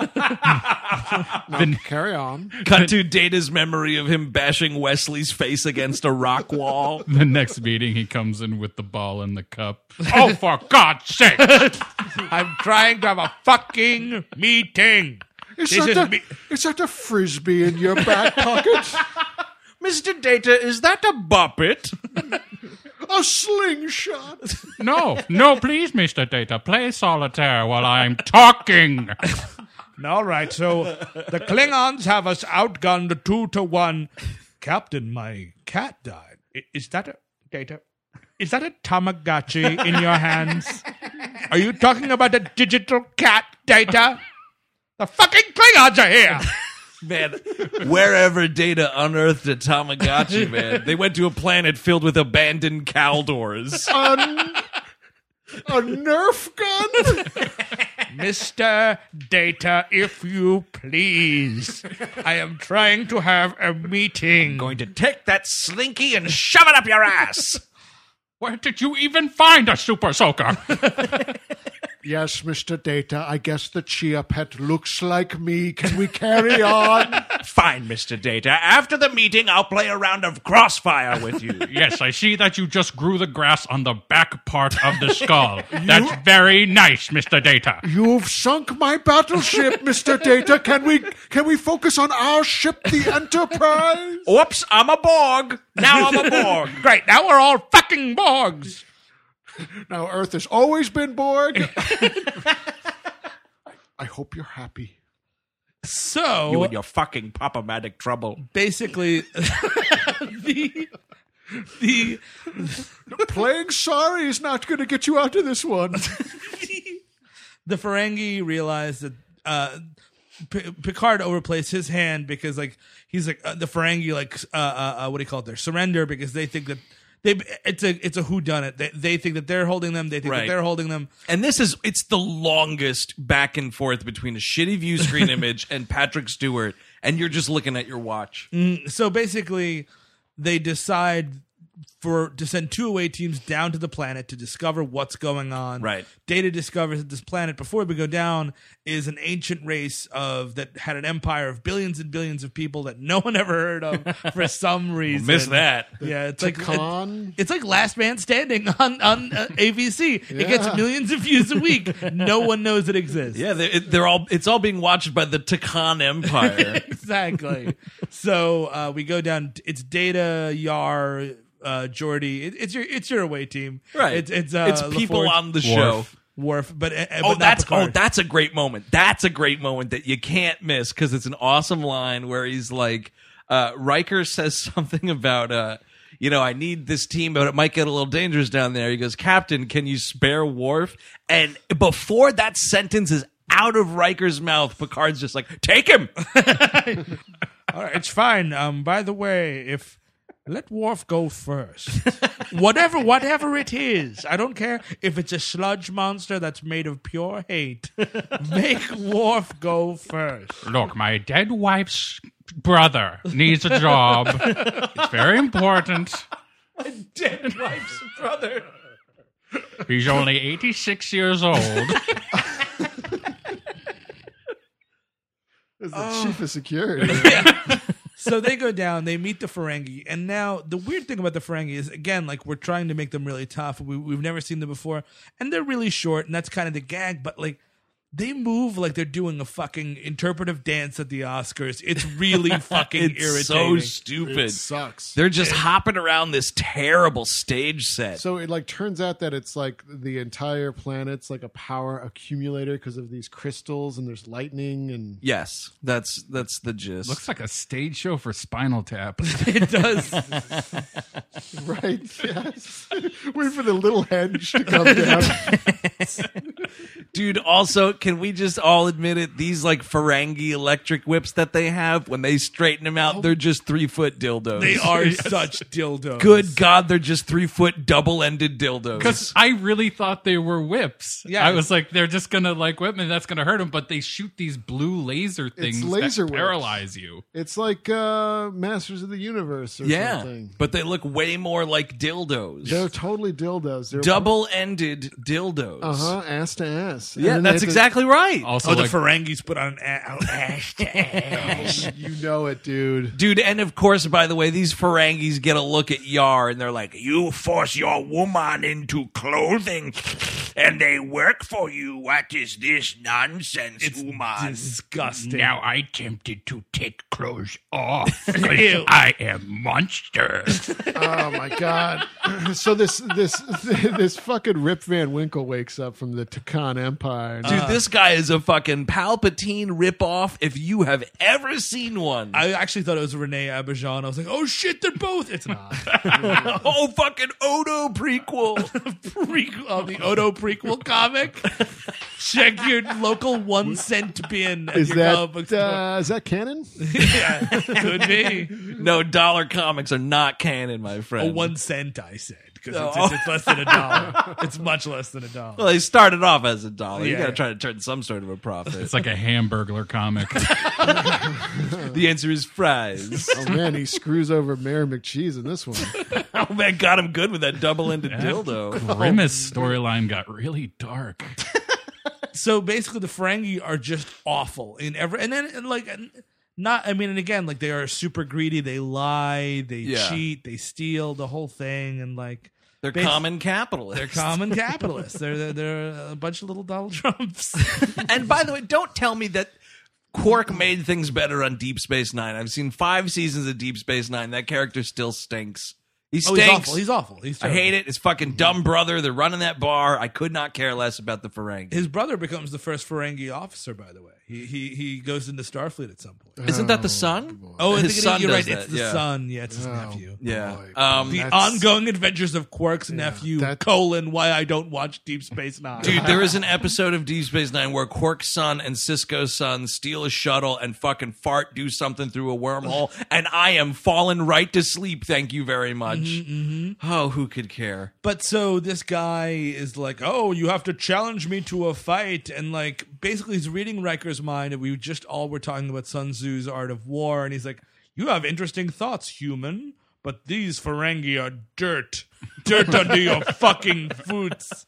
Now, carry on. Cut to Data's memory of him bashing Wesley's face against a rock wall. The next meeting, he comes in with the ball in the cup. Oh, for God's sake! I'm trying to have a fucking meeting. Is This is me- that a frisbee in your back pocket? Mr. Data, is that a buppet? A slingshot? No, please, Mr. Data, play solitaire while I'm talking. All right, so the Klingons have us outgunned 2-1. Captain, my cat died. Is that a Data? Is that a Tamagotchi in your hands? Are you talking about a digital cat, Data? The fucking Klingons are here! Man, wherever Data unearthed a Tamagotchi, man, they went to a planet filled with abandoned Caldors. A Nerf gun? Mr. Data, if you please. I am trying to have a meeting. Going to take that slinky and shove it up your ass. Where did you even find a super soaker? Yes, Mr. Data, I guess the Chia Pet looks like me. Can we carry on? Fine, Mr. Data. After the meeting, I'll play a round of Crossfire with you. Yes, I see that you just grew the grass on the back part of the skull. That's very nice, Mr. Data. You've sunk my battleship, Mr. Data. Can we focus on our ship, the Enterprise? Whoops, I'm a Borg. Now I'm a Borg. Great, now we're all fucking Borgs. Now, Earth has always been Borg. I hope you're happy. So, You and your fucking Pop-O-Matic trouble. basically, the Playing sorry is not going to get you out of this one. the Ferengi realize that Picard overplays his hand because, like, he's like the Ferengi, like, what do you call it? Their surrender because they think that it's a whodunit. They think that they're holding them. They think that Right. they're holding them. And it's the longest back and forth between a shitty view screen image and Patrick Stewart, and you're just looking at your watch. So basically, they decide to send 2 away teams down to the planet to discover what's going on. Right. Data discovers that this planet, before we go down, is an ancient race that had an empire of billions and billions of people that no one ever heard of for some reason. Miss that. Yeah, it's like Khan? it's like Last Man Standing on ABC. It gets millions of views a week. No one knows it exists. Yeah, it's all being watched by the Takan Empire. Exactly. So we go down. It's Data, Yar, Geordi. It's your away team, Right. It's people LaForge, on the show. Worf, but not that's Picard. that's a great moment. That's a great moment that you can't miss because it's an awesome line where he's like, Riker says something about, I need this team, but it might get a little dangerous down there. He goes, Captain, can you spare Worf? And before that sentence is out of Riker's mouth, Picard's just like, take him. All right, it's fine. By the way, let Worf go first. whatever it is. I don't care if it's a sludge monster that's made of pure hate. Make Worf go first. Look, my dead wife's brother needs a job. It's very important. Dead wife's brother. He's only 86 years old. As the chief of security. So they go down, they meet the Ferengi, and now the weird thing about the Ferengi is, again, like, we're trying to make them really tough. We've never seen them before, and they're really short, and that's kind of the gag, but, like, they move like they're doing a fucking interpretive dance at the Oscars. It's really fucking It's so irritating. stupid. It sucks. They're just hopping around this terrible stage set. So it like turns out that it's like the entire planet's like a power accumulator because of these crystals, and there's lightning and Yes, that's the gist. Looks like a stage show for Spinal Tap. It does. right. Yes. Wait for the little henge to come down. Dude, also, can we just all admit it? These like Ferengi electric whips that they have, when they straighten them out, they're just 3-foot dildos. They are such dildos. Good God, they're just 3-foot double-ended dildos. Because I really thought they were whips. Yeah. I was like, they're just gonna like whip me. That's gonna hurt them. But they shoot these blue laser things laser that whips. paralyze you. It's like Masters of the Universe or Yeah, something. but they look way more like dildos. They're totally dildos. They're Double-ended dildos. ass to ass. And Yeah, then they that's have to- exactly right. Also, Oh, the like, Ferengis put on ash to ash. You know it, dude. Dude, and of course, by the way, these Ferengis get a look at Yar, and they're like, "You force your woman into clothing, and they work for you. What is this nonsense, woman?" Disgusting. now I tempted to take clothes off. Ew. I am monster. Oh my god! So this fucking Rip Van Winkle wakes up from the Takan Empire. Dude, this guy is a fucking Palpatine ripoff if you have ever seen one. I actually thought it was Renee Auberjonois. I was like, oh shit, they're both. It's not. Oh, fucking Odo prequel. The Odo prequel comic. Check your local 1 cent bin at Is your comic book store. that is that canon? Yeah, could be. No, dollar comics are not canon, my friend. 1 cent, I said, because Oh. it's less than $1. It's much less than $1. Well, they started off as $1. You Yeah. got to try to turn some sort of a profit. It's like a Hamburglar comic. The answer is fries. Oh man, he screws over Mayor McCheese in this one. Oh man, got him good with that double-ended dildo. Grimace storyline got really dark. So basically, the Ferengi are just awful in every, and then and like not. I mean, and again, like they are super greedy. They lie, they Yeah. cheat, they steal the whole thing, and like They're Bas- common capitalists. they're common capitalists. They're a bunch of little Donald Trumps. And by the way, don't tell me that Quark made things better on Deep Space Nine. I've seen 5 seasons of Deep Space Nine. That character still stinks. He Oh, stinks. he's awful. He's I terrible. hate it. His fucking dumb brother. They're running that bar. I could not care less about the Ferengi. His brother becomes the first Ferengi officer. By the way, he goes into Starfleet at some point. Isn't that the son? Oh, I his think son you're does right. that, It's the yeah. son. Yeah, it's his nephew. Yeah. Boy. The That's- ongoing adventures of Quark's nephew, that- why I don't watch Deep Space Nine. Dude, there is an episode of Deep Space Nine where Quark's son and Cisco's son steal a shuttle and fucking fart do something through a wormhole, and I am falling right to sleep. Thank you very much. Oh, who could care? But so this guy is like, oh, you have to challenge me to a fight. And like, basically he's reading Riker's mind. And we just all were talking about Sun Tzu's Art of War. And he's like, you have interesting thoughts, human. But these Ferengi are dirt. Dirt under your fucking boots.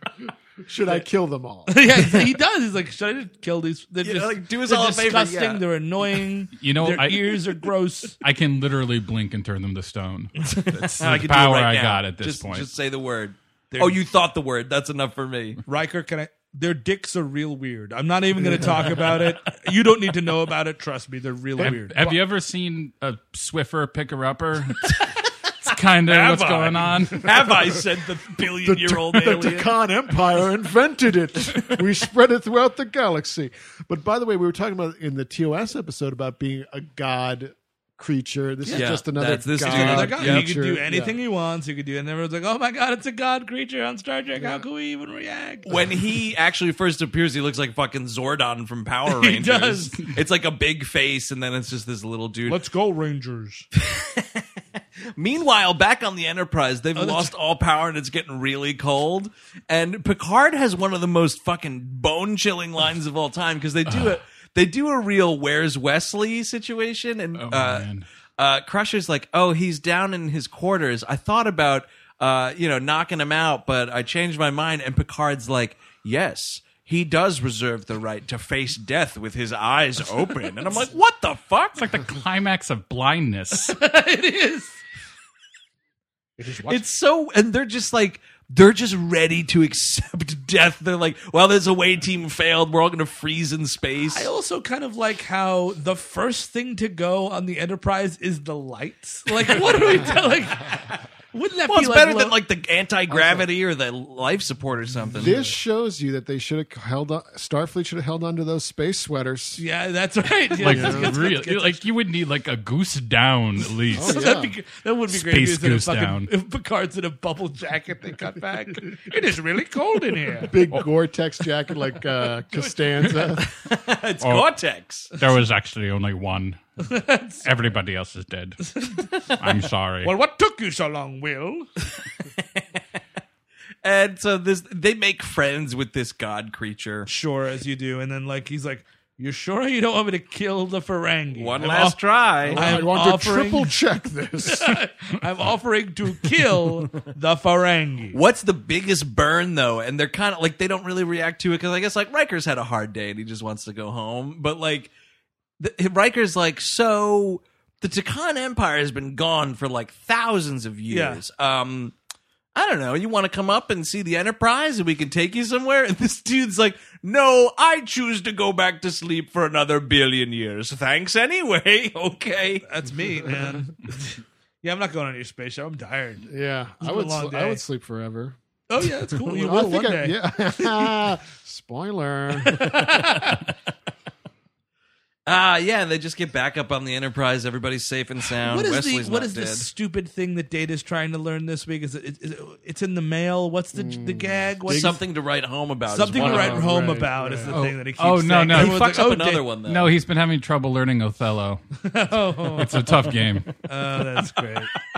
Should I kill them all? Yeah, he does. He's like, should I just kill these? They're Yeah, just, like, do us they're all a favor, disgusting. yeah. They're annoying. You know, their I- ears are gross. I can literally blink and turn them to stone. That's I the can power do it right I now. got at this just, point. Just say the word. They're- Oh, you thought the word. That's enough for me. Riker, their dicks are real weird. I'm not even going to talk about it. You don't need to know about it. Trust me, they're real weird. Have you ever seen a Swiffer picker-upper? It's kind of what's I? going on. Have I said the billion-year-old The alien? Takan Empire invented it. We spread it throughout the galaxy. But by the way, we were talking about in the TOS episode about being a god creature. This is Yeah, just another that's this god dude. Another god. Yep. He could do creature. anything Yeah. he wants. He could do, and everyone's like, "Oh my god, it's a god creature on Star Trek. How can we even react?" When he actually first appears, he looks like fucking Zordon from Power He Rangers. does. It's like a big face, and then it's just this little dude. Let's go, Rangers. Meanwhile, back on the Enterprise, they've lost all power and it's getting really cold. And Picard has one of the most fucking bone-chilling lines of all time because they do a real "Where's Wesley" situation, and man. Crusher's like, "Oh, he's down in his quarters. I thought about knocking him out, but I changed my mind." And Picard's like, "Yes, he does reserve the right to face death with his eyes open." And I'm like, "What the fuck?" It's like the climax of blindness. It is. It's so, and they're just like, they're just ready to accept death. They're like, well, this away team failed. We're all going to freeze in space. I also kind of like how the first thing to go on the Enterprise is the lights. Like, what do we do? Like, wouldn't that well, be it's better than like the anti-gravity or the life support or something. This shows you that they should have held on. Starfleet should have held on to those space sweaters. Yeah, that's right. Yeah, Like it's- like you would need like a goose down at least. Oh, yeah. that would be great. Space Instead of goes down. If Picard's in a bubble jacket they cut back. It is really cold in here. Big Gore-Tex jacket like Costanza. It's Oh. Gore-Tex. There was actually only one. Everybody else is dead. I'm sorry. Well, what took you so long, Will? And so they make friends with this god creature. Sure, as you do. And then like he's like, you sure you don't want me to kill the Ferengi? One I'm last try. I I'm want to offering- triple check this. I'm offering to kill the Ferengi. What's the biggest burn though? And they're kind of like they don't really react to it because I guess like Riker's had a hard day and he just wants to go home. But like Riker's like, so the Takan Empire has been gone for like thousands of years. I don't know. You want to come up and see the Enterprise and we can take you somewhere? And this dude's like, no, I choose to go back to sleep for another billion years. Thanks anyway. Okay. That's me, man. Yeah, I'm not going on your spaceship. I'm tired. Yeah, been a long day. I would sleep forever. Oh yeah, that's cool. You I will think one day. yeah. Spoiler. Yeah, they just get back up on the Enterprise. Everybody's safe and sound. What is Wesley's what not is dead. the stupid thing that Data's trying to learn this week? Is it's in the mail? What's the gag? What's Something to write home about. is something one to of write them. home right, about is the right. thing that he keeps Oh, no, saying. no. He Everyone's fucks like, up oh, another one though. No, he's been having trouble learning Othello. It's a tough game. Oh, that's great.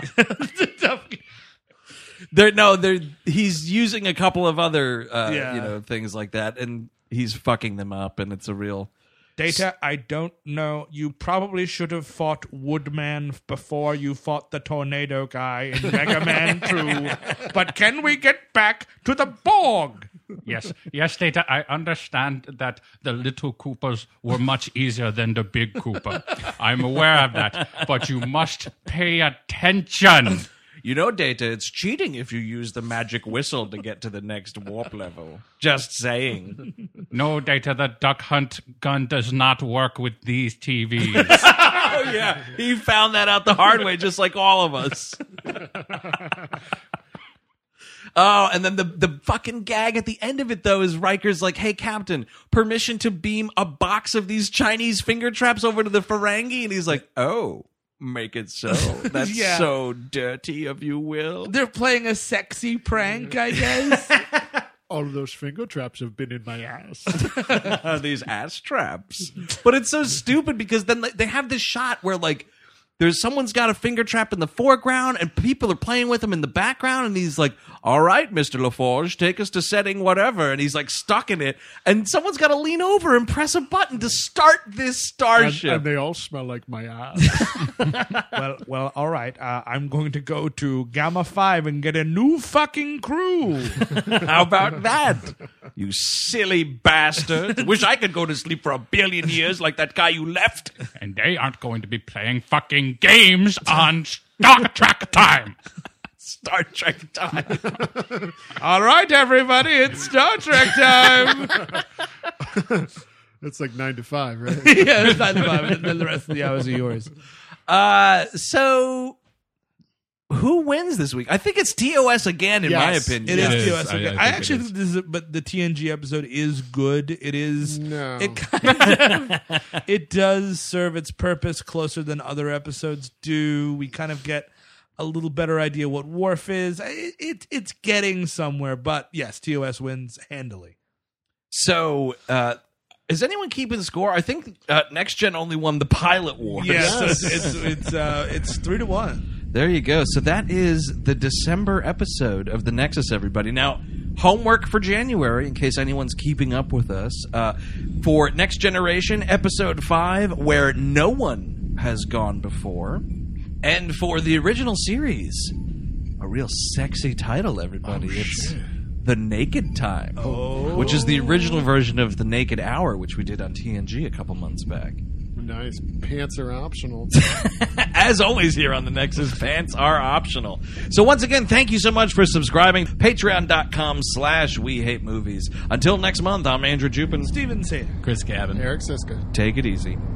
He's using a couple of other Yeah. things like that, and he's fucking them up, and it's a real. Data, I don't know. You probably should have fought Woodman before you fought the tornado guy in Mega Man 2. But can we get back to the Borg? Yes, Data, I understand that the little Koopas were much easier than the big Koopa. I'm aware of that, but you must pay attention. You know, Data, it's cheating if you use the magic whistle to get to the next warp level. Just saying. No, Data, the duck hunt gun does not work with these TVs. Oh yeah, he found that out the hard way, just like all of us. Oh, and then the fucking gag at the end of it, though, is Riker's like, hey, Captain, permission to beam a box of these Chinese finger traps over to the Ferengi? And he's like, oh, make it so. That's Yeah. so dirty of you, Will. They're playing a sexy prank, I guess. All of those finger traps have been in my ass. These ass traps. But it's so stupid because then they have this shot where, like, someone's got a finger trap in the foreground and people are playing with him in the background, and he's like, all right, Mr. LaForge, take us to setting whatever. And he's like stuck in it. And someone's got to lean over and press a button to start this starship. And they all smell like my ass. well, all right. I'm going to go to Gamma 5 and get a new fucking crew. How about that? You silly bastard. Wish I could go to sleep for 1 billion years like that guy you left. And they aren't going to be playing fucking games on Star Trek time. Star Trek time. All right, everybody, it's Star Trek time. It's like 9 to 5, right? Yeah, that's 9 to 5, and then the rest of the hours are yours. So who wins this week? I think it's TOS again, in my Yes, opinion. It Yeah. is It TOS. is. I Okay. think I it actually is. think this is, but the TNG episode is good. It is. No. It kind of. It does serve its purpose closer than other episodes do. We kind of get a little better idea what Worf is. It's getting somewhere, but yes, TOS wins handily. So, is anyone keeping score? I think Next Gen only won the pilot war. Yes, it's 3-1. There you go. So that is the December episode of the Nexus, everybody. Now, homework for January, in case anyone's keeping up with us. For Next Generation, episode 5, Where No One Has Gone Before. And for the original series, a real sexy title, everybody. It's The Naked Time, which is the original version of The Naked Hour, which we did on TNG a couple months back. nice. Pants are optional. As always here on the Nexus, pants are optional. So once again, thank you so much for subscribing. Patreon.com/We Hate Movies. Until next month, I'm Andrew Jupin. Steven Sayer. Chris Gavin. Eric Siska. Take it easy.